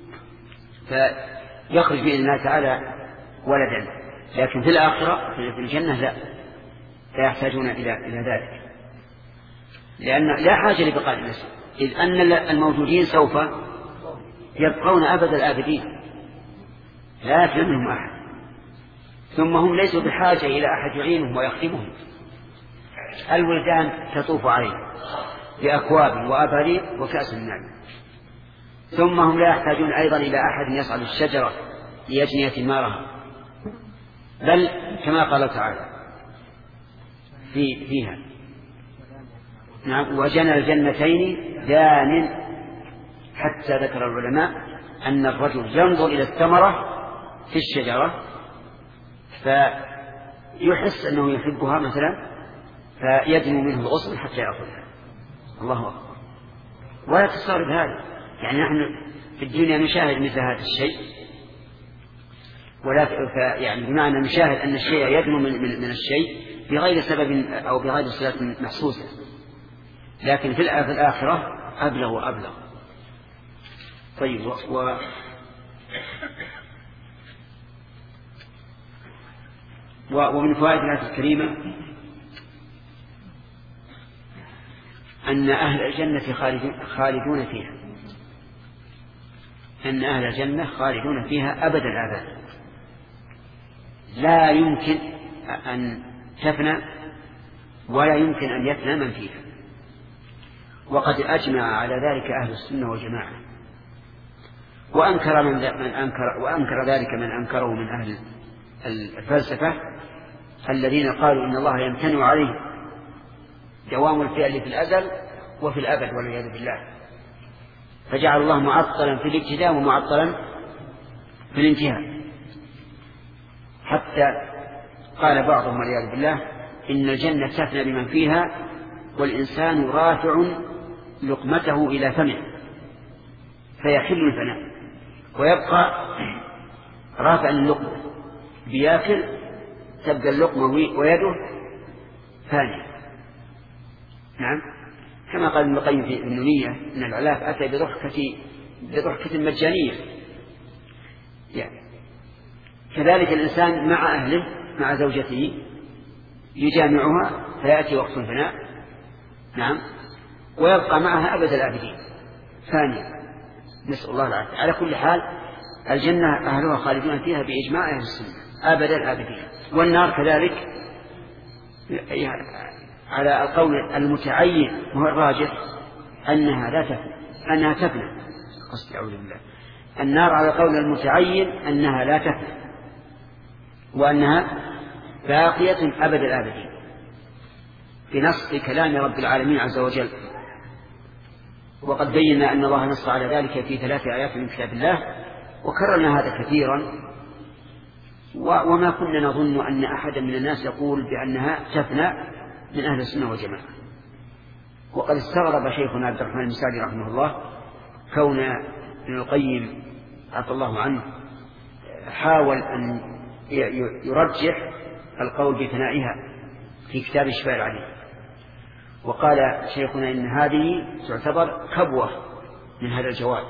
A: فيخرج بإذن الله تعالى ولدا. لكن في الآخرة في الجنة لا يحتاجون إلى ذلك، لأن لا حاجة لبقاء النسل، إذ أن الموجودين سوف يبقون أبد الآبدين، لا يفلح منهم أحد، ثم هم ليسوا بحاجة إلى أحد يعينهم ويخدمهم. الولدان تطوف عليهم بأكواب وأباريق وكأس من معين، ثم هم لا يحتاجون أيضا إلى أحد يصعد الشجرة ليجني ثمارها، بل كما قال تعالى فيها: نعم، وجنى الجنتين دان. حتى ذكر العلماء أن الرجل ينظر إلى الثمرة في الشجرة فيحس أنه يحبها مثلا، فيدنو منه الغصن حتى يأخذها. الله أكبر. ولا تستغرب هذا، يعني نحن في الدنيا نشاهد مثل هذا الشيء، يعني بمعنى نشاهد أن الشيء يدنو من الشيء بغير سبب أو بغير صلة محسوسة، لكن في الآخرة أبلغ وأبلغ. طيب. ومن فوائد الآية الكريمة أن أهل الجنة خالدون فيها، أن أهل الجنة خالدون فيها أبد الآباد، لا يمكن أن تفنى ولا يمكن أن يفنى من فيها. وقد أجمع على ذلك أهل السنة والجماعة، وأنكر ذلك من أنكره من أهل الفلسفة، الذين قالوا إن الله يمتنع عليه دوام الفعل في الأزل وفي الأبد والعياذ بالله، فجعل الله معطلا في الابتداء ومعطلا في الانتهاء، حتى قال بعضهم والعياذ بالله إن الجنة تفنى بمن فيها والإنسان رافع لقمته إلى فمه فيحل الفناء، ويبقى رافع اللقمة بياكل تبقى اللقمة ويده فانية. نعم، كما قال ابن القيم في النونية إن العلاف أتى بضحكة مجانية. يعني كذلك الإنسان مع أهله مع زوجته يجامعها فيأتي وقت الفناء، نعم، ويبقى معها أبد الآبدين ثانيا، نسأل الله العافية. على كل حال الجنة أهلها خالدون فيها بإجماع أهل السنة أبد الآبدين، والنار كذلك على القول المتعين وهو الراجح أنها لا تفنى، أنها تفنى، قصدي أعوذ بالله، النار على القول المتعين أنها لا تفنى وأنها باقية أبد الآبدين بنص كلام رب العالمين عز وجل. وقد بينا أن الله نص على ذلك في 3 آيات من كتاب الله، وكررنا هذا كثيرا، وما كنا نظن أن أحدا من الناس يقول بأنها تفنى من أهل السنة والجماعة. وقد استغرب شيخنا عبد الرحمن المساعدي رحمه الله كون ابن القيم عفى الله عنه حاول أن يرجح القول بفنائها في كتاب الشفاء العليم، وقال شيخنا إن هذه تعتبر كبوة من هذا الجواب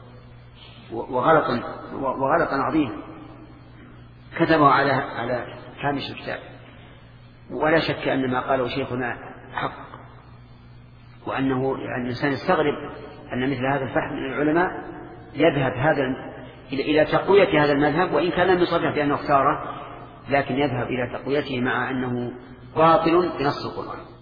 A: وغلطا عظيما كتبه على هامش الكتاب. ولا شك أن ما قاله شيخنا حق، وأنه الإنسان يستغرب أن مثل هذا الفحم من العلماء يذهب إلى تقوية هذا المذهب، وإن كان لم يصرح بأنه اختاره، لكن يذهب إلى تقويته مع أنه باطل بنص القرآن.